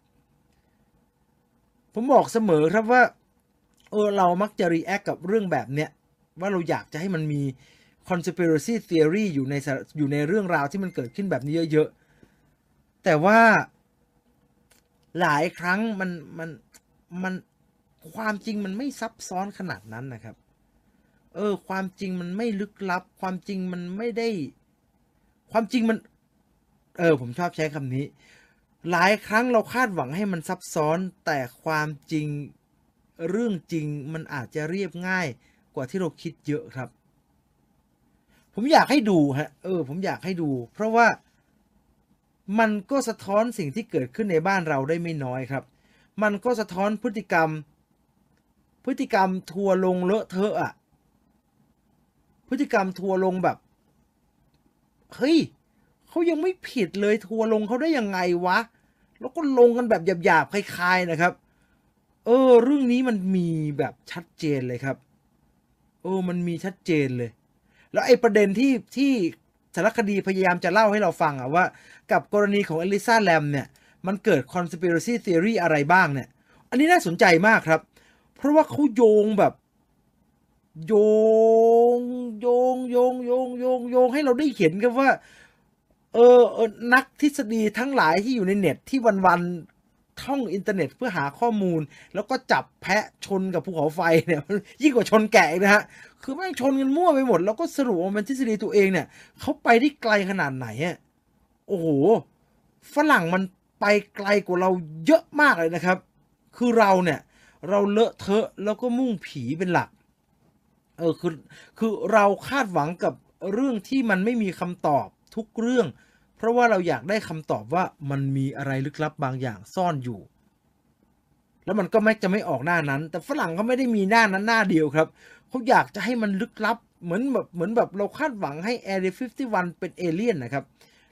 ผมบอกเสมอครับว่าเออเรามักจะรีแอคกับเรื่องแบบเนี้ยว่าเราอยากจะให้มันมี conspiracy theory อยู่ในอยู่ในเรื่องราวที่มันเกิดขึ้นแบบนี้เยอะๆแต่ว่าหลายครั้งมันมันมันความจริงมันไม่ซับซ้อนขนาดนั้นนะครับเออความจริงมันไม่ลึกลับความจริงมันไม่ได้ความจริงมันเออผมชอบใช้คำนี้หลายครั้งเราคาดหวังให้มันซับซ้อนแต่ความจริงเรื่องจริงมันอาจจะเรียบง่ายกว่าที่เราคิดเยอะครับผมอยากให้ดูฮะเออผมอยากให้ดูเพราะว่ามันก็สะท้อนสิ่งที่เกิดขึ้นในบ้านเราได้ไม่น้อยครับมันก็สะท้อนพฤติกรรมพฤติกรรมทัวร์ลงเลอะเทอะอะพฤติกรรมทัวร์ลงแบบเฮ้ยเขายังไม่ผิดเลยทัวร์ลงเขาได้ยังไงวะแล้วก็ลงกันแบบหยาบๆคลายๆนะครับเออเรื่องนี้มันมีแบบชัดเจนเลยครับเออมันมีชัดเจนเลยแล้วไอ้ประเด็นที่ที่สารคดีพยายามจะเล่าให้เราฟังอะว่ากับกรณีของเอลิซาแลมเนี่ยมันเกิด conspiracy theory อะไรบ้างเนี่ยอันนี้น่าสนใจมากครับเพราะว่าเขาโยงแบบโยงโยงโยงโยงโยงโยงให้เราได้เห็นกันว่าเออเออนักทฤษฎีทั้งหลายที่อยู่ในเน็ตที่วันๆท่องอินเทอร์เน็ตเพื่อหาข้อมูลแล้วก็จับแพะชนกับภูเขาไฟเนี่ยยิ่งกว่าชนแกะนะฮะคือแม่งชนกันมั่วไปหมดแล้วก็สรุปว่าเป็นทฤษฎีตัวเองเนี่ยเขาไปได้ไกลขนาดไหนอ่ะโอ้โหฝรั่งมันไปไกลกว่าเราเยอะมากเลยนะครับคือเราเนี่ยเราเลอะเทอะแล้วก็มุ่งผีเป็นหลักเออคือคือเราคาดหวังกับเรื่องที่มันไม่มีคำตอบทุกเรื่องเพราะว่าเราอยากได้คำตอบว่ามันมีอะไรลึกลับบางอย่างซ่อนอยู่แล้วมันก็แม้จะไม่ออกหน้านั้นแต่ฝรั่งเขาไม่ได้มีหน้านั้นหน้าเดียวครับเขาอยากจะให้มันลึกลับเหมือนแบบเหมือนแบบเราคาดหวังให้ Area ห้าสิบเอ็ดเป็นเอเลี่ยนนะครับ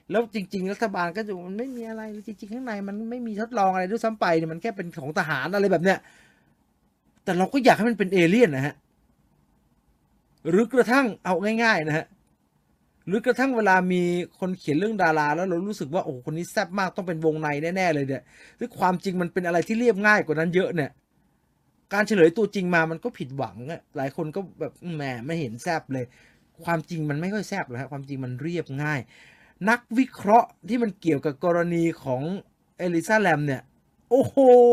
แล้วจริงๆรัฐบาลก็จะมันไม่มีอะไรจริงๆข้างในมันไม่มีทดลองอะไรด้วยซ้ำไปเนี่ยมันแค่เป็นของทหารอะไรแบบเนี้ยแต่เราก็อยากให้มันเป็นเอเลี่ยนนะฮะหรือกระทั่งเอาง่ายๆนะฮะหรือกระทั่งเวลามีคนเขียนเรื่องดาราแล้วเรารู้สึกว่าโอ้คนนี้แซ่บมากต้องเป็นวงในแน่ๆเลยเนี่ยซึ่งความจริงมันเป็นอะไรที่เรียบง่ายกว่านั้นเยอะเนี่ยการเฉลยตัวจริงมามันก็ผิดหวังอะหลายคนก็แบบแหมไม่เห็นแซ่บเลยความจริงมันไม่ค่อยแซ่บหรอกฮะความจริงมันเรียบง่ายนักวิเคราะห์ที่มันเกี่ยวกับกรณีของเอลิซาแลมเนี่ยโอ้โห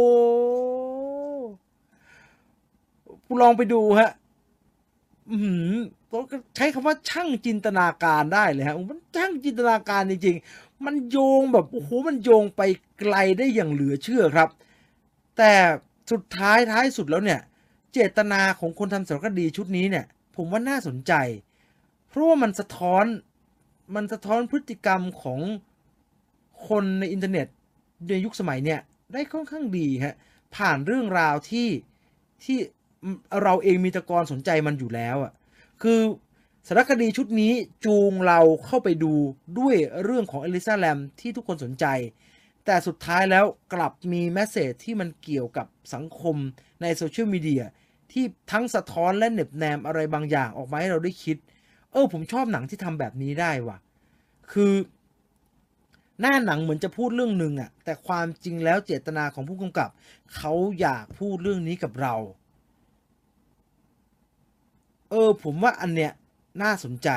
ลองไปดูฮะอืมใช้คำว่าช่างจินตนาการได้เลยฮะมันช่างจินตนาการจริงๆมันโยงแบบโอ้โหมันโยงไปไกลได้อย่างเหลือเชื่อครับแต่สุดท้ายท้ายสุดแล้วเนี่ยเจตนาของคนทำสารคดีชุดนี้เนี่ยผมว่าน่าสนใจเพราะว่ามันสะท้อนมันสะท้อนพฤติกรรมของคนในอินเทอร์เน็ตในยุคสมัยเนี่ยได้ค่อนข้างดีฮะผ่านเรื่องราวที่ที่เราเองมีตะกอนสนใจมันอยู่แล้วอ่ะคือสารคดีชุดนี้จูงเราเข้าไปดูด้วยเรื่องของเอลิซาแลมที่ทุกคนสนใจแต่สุดท้ายแล้วกลับมีแมสเสจที่มันเกี่ยวกับสังคมในโซเชียลมีเดียที่ทั้งสะท้อนและเหน็บแนมอะไรบางอย่างออกมาให้เราได้คิดเออผมชอบหนังที่ทำแบบนี้ได้ว่ะคือหน้าหนังเหมือนจะพูดเรื่องหนึ่งอะแต่ความจริงแล้วเจตนาของผู้กำกับเขาอยากพูดเรื่องนี้กับเราเออผมว่าอันเนี้ยน่าสนใจ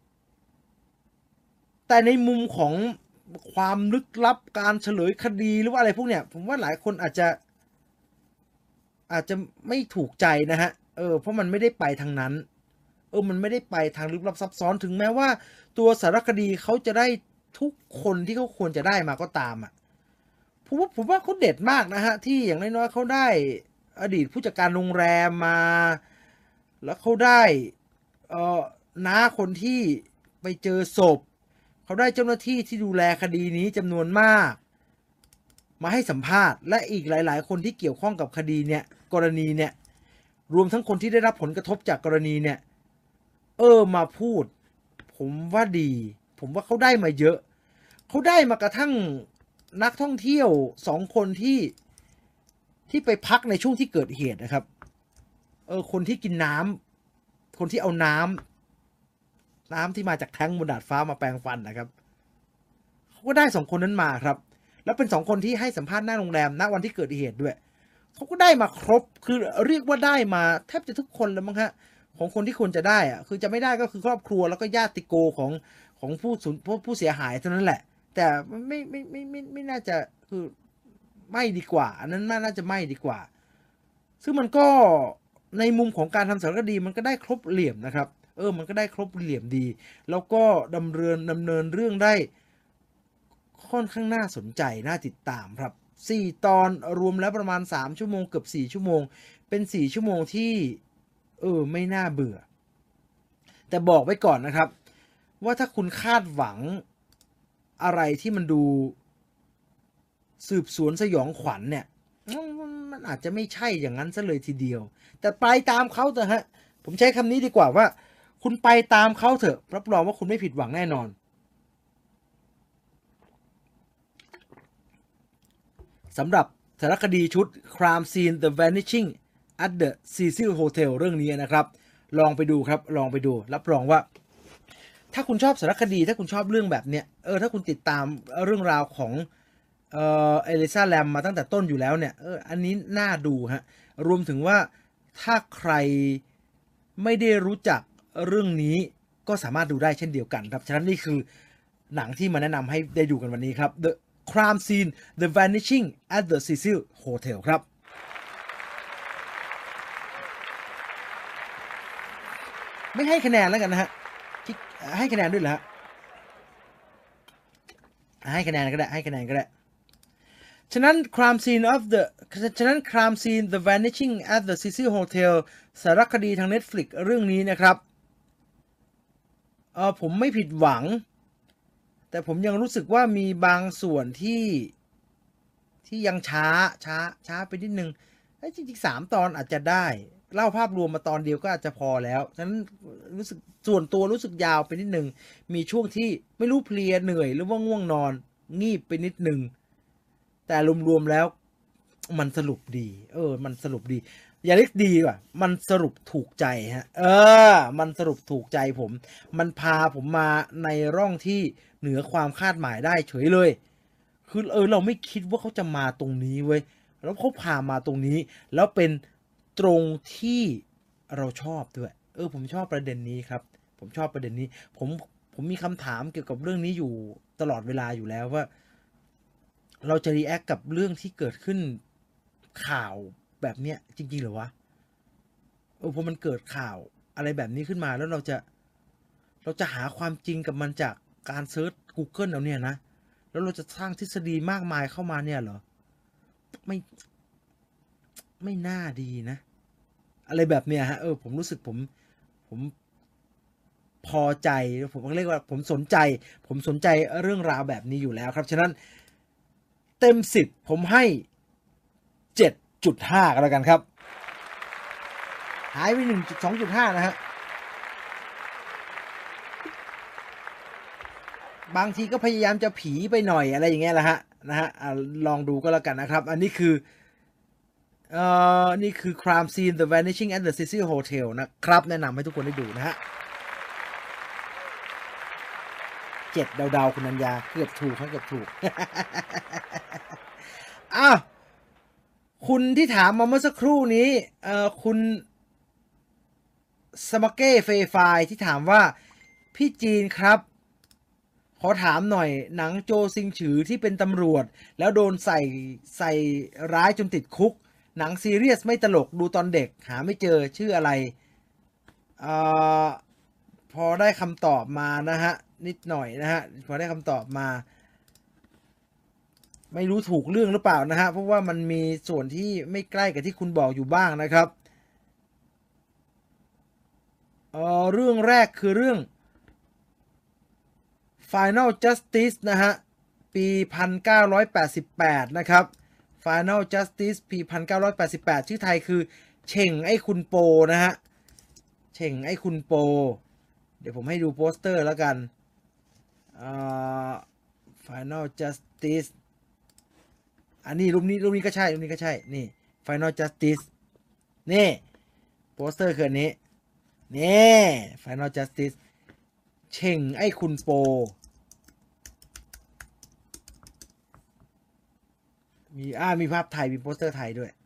แต่ในมุมของความลึกลับการเฉลยคดีหรือว่าอะไรพวกเนี้ยผมว่าหลายคนอาจจะอาจจะไม่ถูกใจนะฮะเออเพราะมันไม่ได้ไปทางนั้นเออมันไม่ได้ไปทางลึกลับซับซ้อนถึงแม้ว่าตัวสารคดีเขาจะได้ทุกคนที่เขาควรจะได้มาก็ตามอ่ะผมว่าผมว่าเขาเด็ดมากนะฮะที่อย่างน้อยๆเขาได้อดีตผู้จัดการโรงแรมมาแล้วเขาได้เอ่อน้าคนที่ไปเจอศพเขาได้เจ้าหน้าที่ที่ดูแลคดีนี้จำนวนมากมาให้สัมภาษณ์และอีกหลายๆคนที่เกี่ยวข้องกับคดีเนี่ยกรณีเนี่ยรวมทั้งคนที่ได้รับผลกระทบจากกรณีเนี่ยเออมาพูดผมว่าดีผมว่าเขาได้มาเยอะเขาได้มากระทั่งนักท่องเที่ยวสองคนที่ที่ไปพักในช่วงที่เกิดเหตุนะครับเออคนที่กินน้ำคนที่เอาน้ำน้ำที่มาจากแท้งบนดาดฟ้ามาแปรงฟันนะครับเขาก็ได้สองคนนั้นมาครับแล้วเป็นสองคนที่ให้สัมภาษณ์หน้าโรงแรมณวันที่เกิดเหตุด้วยเขาก็ได้มาครบคือเรียกว่าได้มาแทบจะทุกคนแล้วมั้งฮะของคนที่ควรจะได้อะคือจะไม่ได้ก็คือครอบครัวแล้วก็ญาติโกของของผู้สูญผู้เสียหายเท่านั้นแหละแต่ไม่ไม่ไม่ไม่ไม่น่าจะคือไม่ดีกว่าอันนั้นน่าจะไม่ดีกว่าซึ่งมันก็ในมุมของการทำสารคดีมันก็ได้ครบเหลี่ยมนะครับเออมันก็ได้ครบเหลี่ยมดีแล้วก็ดำเนินดำเนินเรื่องได้ค่อนข้างน่าสนใจน่าติดตามครับสี่ตอนรวมแล้วประมาณสามชั่วโมงเกือบสี่ชั่วโมงเป็นสี่ชั่วโมงที่เออไม่น่าเบื่อแต่บอกไว้ก่อนนะครับว่าถ้าคุณคาดหวังอะไรที่มันดูสืบสวนสยองขวัญเนี่ยมันอาจจะไม่ใช่อย่างนั้นซะเลยทีเดียวแต่ไปตามเขาเถอะฮะผมใช้คำนี้ดีกว่าว่าคุณไปตามเขาเถอะรับรองว่าคุณไม่ผิดหวังแน่นอนสำหรับสารคดีชุด Crime Scene The Vanishing at the Cecil Hotel เรื่องนี้นะครับลองไปดูครับลองไปดูรับรองว่าถ้าคุณชอบสารคดีถ้าคุณชอบเรื่องแบบเนี้ยเออถ้าคุณติดตามเรื่องราวของเอ่อเอลิซาแลมมาตั้งแต่ต้นอยู่แล้วเนี่ยเอออันนี้น่าดูฮะรวมถึงว่าถ้าใครไม่ได้รู้จักเรื่องนี้ก็สามารถดูได้เช่นเดียวกันครับฉะนั้นนี่คือหนังที่มาแนะนำให้ได้ดูกันวันนี้ครับ The Crime Scene The Vanishing at the Cecil Hotel ครับไม่ให้คะแนนแล้วกันนะฮะให้คะแนนด้วยเหรอฮะให้คะแนนก็ได้ให้คะแนนก็ได้ฉะนั้น Crime Scene of the ฉะนั้น Crime Scene The Vanishing at the Cecil Hotel สารคดีทาง Netflix เรื่องนี้นะครับเออผมไม่ผิดหวังแต่ผมยังรู้สึกว่ามีบางส่วนที่ที่ยังช้าช้าช้าไปนิดนึงจริงๆสามตอนอาจจะได้เล่าภาพรวมมาตอนเดียวก็อาจจะพอแล้วฉะนั้นรู้สึกส่วนตัวรู้สึกยาวไปนิดนึงมีช่วงที่ไม่รู้เพลียเหนื่อยหรือว่าง่วงนอนงีบไปนิดนึงแต่รวมๆแล้วมันสรุปดีเออมันสรุปดีอย่าเรียกดีว่ะมันสรุปถูกใจฮะเออมันสรุปถูกใจผมมันพาผมมาในร่องที่เหนือความคาดหมายได้เฉยเลยคือเออเราไม่คิดว่าเขาจะมาตรงนี้เว้ยแล้วเขาพามาตรงนี้แล้วเป็นตรงที่เราชอบด้วยเออผมชอบประเด็นนี้ครับผมชอบประเด็นนี้ผมผมมีคำถามเกี่ยวกับเรื่องนี้อยู่ตลอดเวลาอยู่แล้วว่าเราจะรีแอคกับเรื่องที่เกิดขึ้นข่าวแบบเนี้ยจริงๆหรอวะเออพอมันเกิดข่าวอะไรแบบนี้ขึ้นมาแล้วเราจะเราจะหาความจริงกับมันจากการเซิร์ช Google เอาเนี่ยนะแล้วเราจะสร้างทฤษฎีมากมายเข้ามาเนี่ยเหรอไม่ไม่น่าดีนะอะไรแบบเนี้ยฮะเออผมรู้สึกผมผมพอใจผมเรียกว่าผมสนใจผมสนใจเรื่องราวแบบนี้อยู่แล้วครับฉะนั้นเต็มสิบผมให้ เจ็ดจุดห้า กันแล้วกันครับหายไป หนึ่งจุดสองจุดห้า นะฮะบางทีก็พยายามจะผีไปหน่อยอะไรอย่างเงี้ยแหละฮะนะฮะลองดูก็แล้วกันนะครับอันนี้คือเอ่อนี่คือ Crime Scene The Vanishing at the Cecil Hotel นะครับแนะนำให้ทุกคนได้ดูนะฮะเจ็ดดาวๆคุณนัญญาเกือบถูกครับเกือบถูก อ้าวคุณที่ถามมาเมื่อสักครู่นี้เอ่อคุณสมาเก้เฟย์ไฟที่ถามว่าพี่จีนครับขอถามหน่อยหนังโจซิงฉือที่เป็นตำรวจแล้วโดนใส่ใส่ร้ายจนติดคุกหนังซีเรียสไม่ตลกดูตอนเด็กหาไม่เจอชื่ออะไรเอ่อพอได้คำตอบมานะฮะนิดหน่อยนะฮะพอได้คำตอบมาไม่รู้ถูกเรื่องหรือเปล่านะฮะเพราะว่ามันมีส่วนที่ไม่ใกล้กับที่คุณบอกอยู่บ้างนะครับเอ่อเรื่องแรกคือเรื่อง Final Justice นะฮะปีหนึ่งพันเก้าร้อยแปดสิบแปดนะครับ Final Justice ปีหนึ่งพันเก้าร้อยแปดสิบแปดชื่อไทยคือเฉ่งไอ้คุณโปนะฮะเฉ่งไอ้คุณโปเดี๋ยวผมให้ดูโปสเตอร์แล้วกันอ่า Final Justice อันนี้รูปนี้รูปนี้ก็ใช่รูปนี้ก็ใช่นี่ Final Justice นี่โปสเตอร์คืออันนี้นี่ Final Justice เฉ่งไอ้คุณโปมีอ่ามีภาพไทยมีโปสเตอร์ไทยด้วย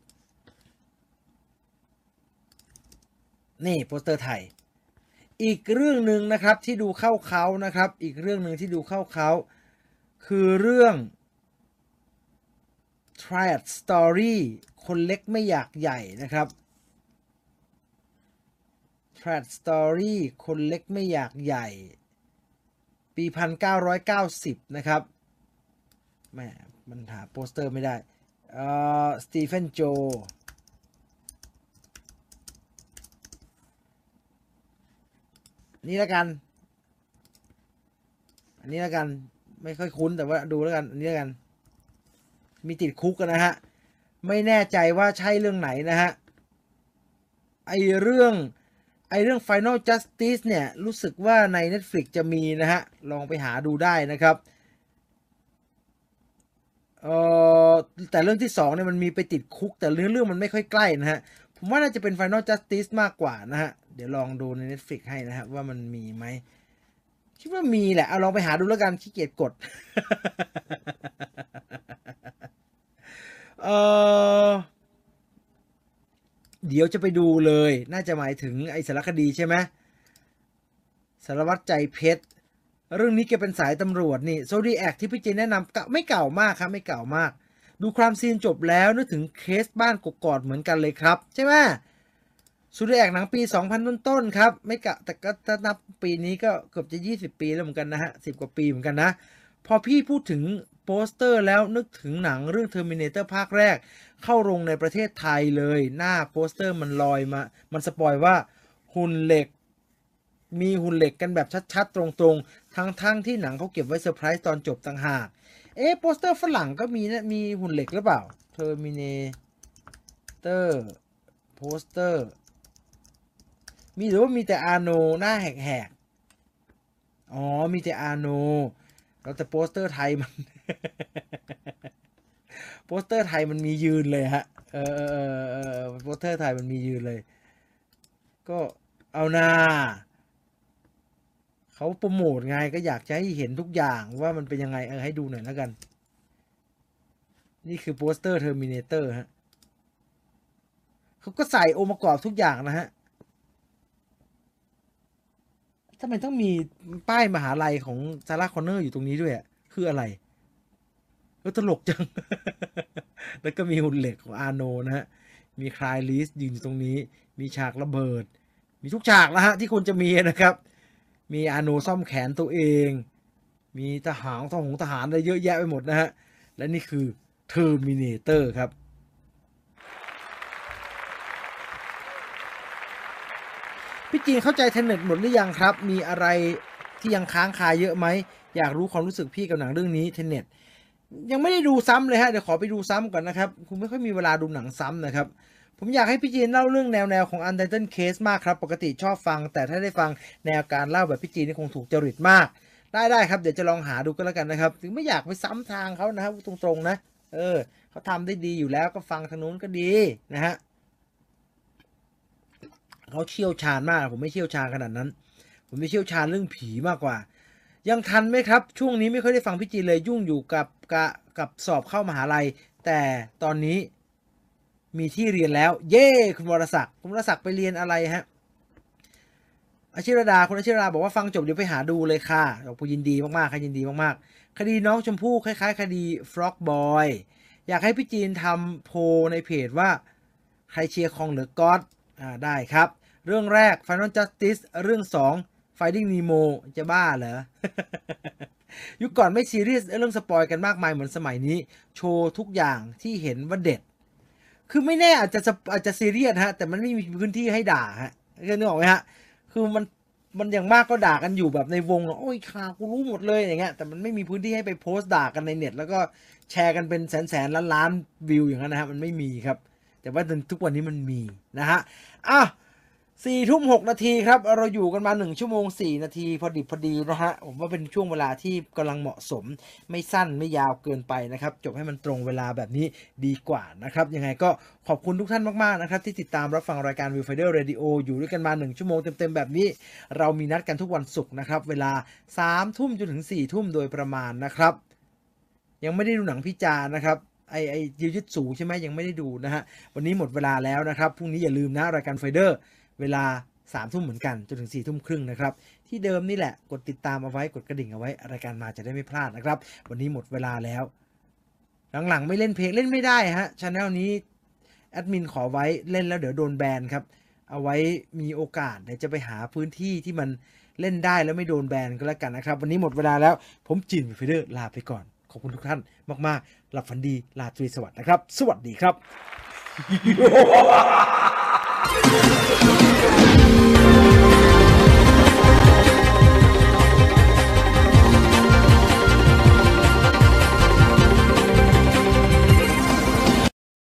นี่โปสเตอร์ไทยอีกเรื่องหนึ่งนะครับที่ดูเข้าเขานะครับอีกเรื่องหนึ่งที่ดูเข้าเขาคือเรื่อง Triad Story คนเล็กไม่อยากใหญ่นะครับ Triad Story คนเล็กไม่อยากใหญ่ปีหนึ่งพันเก้าร้อยเก้าสิบนะครับแม่มันหาโปสเตอร์ไม่ได้เอ่อสตีเฟนโจนี่แล้วกันอันนี้แล้วกันไม่ค่อยคุ้นแต่ว่าดูแล้วกันอันนี้แล้วกันมีติดคุกกันนะฮะไม่แน่ใจว่าใช่เรื่องไหนนะฮะไอเรื่องไอเรื่อง Final Justice เนี่ยรู้สึกว่าใน Netflix จะมีนะฮะลองไปหาดูได้นะครับเอ่อแต่เรื่องที่สองเนี่ยมันมีไปติดคุกแต่เรื่องเรื่องมันไม่ค่อยใกล้นะฮะผมว่าน่าจะเป็น Final Justice มากกว่านะฮะเดี๋ยวลองดูใน Netflix ให้นะฮะว่ามันมีไหมคิดว่ามีแหละเอาลองไปหาดูแล้วกันขี้เกียจกด เออเดี๋ยวจะไปดูเลยน่าจะหมายถึงไอ้สารคดีใช่ไหมสารวัตรใจเพชรเรื่องนี้แกเป็นสายตำรวจนี่โซดีแอคที่พี่เจนแนะนำไม่เก่ามากครับไม่เก่ามากดูครามซีนจบแล้วนึกถึงเคสบ้านกกอดเหมือนกันเลยครับใช่ไหมโซดีแอคหนังปีสองพันต้นๆครับไม่เก่าแต่ก็ถ้านับปีนี้ก็เกือบจะยี่สิบปีแล้วเหมือนกันนะฮะสิบกว่าปีเหมือนกันนะพอพี่พูดถึงโปสเตอร์แล้วนึกถึงหนังเรื่อง Terminator ภาคแรกเข้าโรงในประเทศไทยเลยหน้าโปสเตอร์มันลอยมามันสปอยว่าหุ่นเหล็กมีหุ่นเหล็กกันแบบชัดๆตรงๆทั้งๆ ท, ที่หนังเขาเก็บไว้เซอร์ไพรส์ตอนจบต่างหากเอ๊ะโปสเตอร์ฝรั่งก็มีนะมีหุ่นเหล็กหรือเปล่า Terminator โปสเตอร์มีหรือว่ามีแต่อาโนหน้าแหกๆอ๋อมีแต่อาโนแล้วแต่โปสเตอร์ไทยมัน โปสเตอร์ไทยมันมียืนเลยฮะเออเออเออโปสเตอร์ไทยมันมียืนเลยก็เอาหน้าเขาโปรโมทไงก็อยากจะให้เห็นทุกอย่างว่ามันเป็นยังไงเออให้ดูหน่อยแล้วกันนี่คือโปสเตอร์เทอร์มินาเตอร์ฮะเขาก็ใส่องค์ประกอบทุกอย่างนะฮะทำไมต้องมีป้ายมหาลัยของซาร่าคอนเนอร์อยู่ตรงนี้ด้วยอ่ะคืออะไรเออตลกจัง แล้วก็มีหุ่นเหล็กของอาโนนะฮะมีคลายลิสยืนอยู่ตรงนี้มีฉากระเบิดมีทุกฉากแล้วฮะที่ควรจะมีนะครับมีอาโนซ่อมแขนตัวเองมีทหารทหารทหารอะไรเยอะแยะไปหมดนะฮะและนี่คือเทอร์มินาเตอร์ครับพี่จีนเข้าใจเทนเน็ตหมดหรือยังครับมีอะไรที่ยังค้างคาเยอะไหมอยากรู้ความรู้สึกพี่กับหนังเรื่องนี้เทนเน็ตยังไม่ได้ดูซ้ำเลยฮะเดี๋ยวขอไปดูซ้ำก่อนนะครับคุณไม่ค่อยมีเวลาดูหนังซ้ำนะครับผมอยากให้พี่จีนเล่าเรื่องแนวแนวของ Untitled Case มากครับปกติชอบฟังแต่ถ้าได้ฟังแนวการเล่าแบบพี่จีนนี่คงถูกจริตมากได้ได้ครับเดี๋ยวจะลองหาดูก็แล้วกันนะครับถึงไม่อยากไปซ้ำทางเขานะครับตรงๆนะเออเขาทำได้ดีอยู่แล้วก็ฟังทางนู้นก็ดีนะฮะเขาเชี่ยวชาญมากผมไม่เชี่ยวชาญขนาดนั้นผมไม่เชี่ยวชาญเรื่องผีมากกว่ายังทันไหมครับช่วงนี้ไม่ค่อยได้ฟังพี่จีนเลยยุ่งอยู่กับกับกับสอบเข้ามหาลัยแต่ตอนนี้มีที่เรียนแล้วเย้คุณวรศักดิ์คุณวรศักดิ์ไปเรียนอะไรฮะอาชิรดาคุณอาชิรดาบอกว่าฟังจบเดี๋ยวไปหาดูเลยค่ะบอกยินดีมากๆค่ะยินดีมากๆคดีน้องชมพู่คล้ายๆคดี Frog Boy อยากให้พี่จีนทำโพลในเพจว่าใครเชียร์คองหรือก๊อตอ่าได้ครับเรื่องแรก Final Justice เรื่องสอง Finding Nemo จะบ้าเหรอ ยุคก่อนไม่ซีเรียสเรื่องสปอยกันมากมายเหมือนสมัยนี้โชว์ทุกอย่างที่เห็นว่าเด็ดคือไม่แน่อาจจะอาจจะซีเรียสฮะแต่มันไม่มีพื้นที่ให้ด่าฮะเข้าใจออกไหมฮะคือมันมันอย่างมากก็ด่ากันอยู่แบบในวงโอ้ยข่าวกูรู้หมดเลยอย่างเงี้ยแต่มันไม่มีพื้นที่ให้ไปโพสต์ด่ากันในเน็ตแล้วก็แชร์กันเป็นแสนแสนล้านล้านวิวอย่างนั้นนะฮะมันไม่มีครับแต่ว่าทุกวันนี้มันมีนะฮะอ่ะสี่ทุ่มหกนาทีครับเราอยู่กันมาหนึ่งชั่วโมงสี่นาทีพอดีพอดีนะฮะผมว่าเป็นช่วงเวลาที่กำลังเหมาะสมไม่สั้นไม่ยาวเกินไปนะครับจบให้มันตรงเวลาแบบนี้ดีกว่านะครับยังไงก็ขอบคุณทุกท่านมากๆนะครับที่ติดตามรับฟังรายการ Viewfinder Radio อยู่ด้วยกันมาหนึ่งชั่วโมงเต็มๆแบบนี้เรามีนัดกันทุกวันศุกร์นะครับเวลาสามทุ่มจนถึงสี่ทุ่มโดยประมาณนะครับยังไม่ได้ดูหนังพิจารณ์นะครับไอไอยิวยิตสูใช่ไหมยังไม่ได้ดูนะฮะวันนี้หมดเวลาแล้วนะครับพรุ่งนี้อย่าลืมนะรายการไฟเดอร์เวลาสามทุ่มเหมือนกันจนถึงสี่ทุ่มครึ่งนะครับที่เดิมนี่แหละกดติดตามเอาไว้กดกระดิ่งเอาไว้รายการมาจะได้ไม่พลาดนะครับวันนี้หมดเวลาแล้วหลังๆไม่เล่นเพลงเล่นไม่ได้ฮะชาแนลนี้แอดมินขอไว้เล่นแล้วเดี๋ยวโดนแบนครับเอาไว้มีโอกาสเดี๋ยวจะไปหาพื้นที่ที่มันเล่นได้แล้วไม่โดนแบนก็แล้วกันนะครับวันนี้หมดเวลาแล้วผมจินไฟเดอร์ลาไปก่อนขอบคุณทุกท่านมากๆหลับฝันดีลาตรีสวัสดิ์นะครับสวัสดีครับ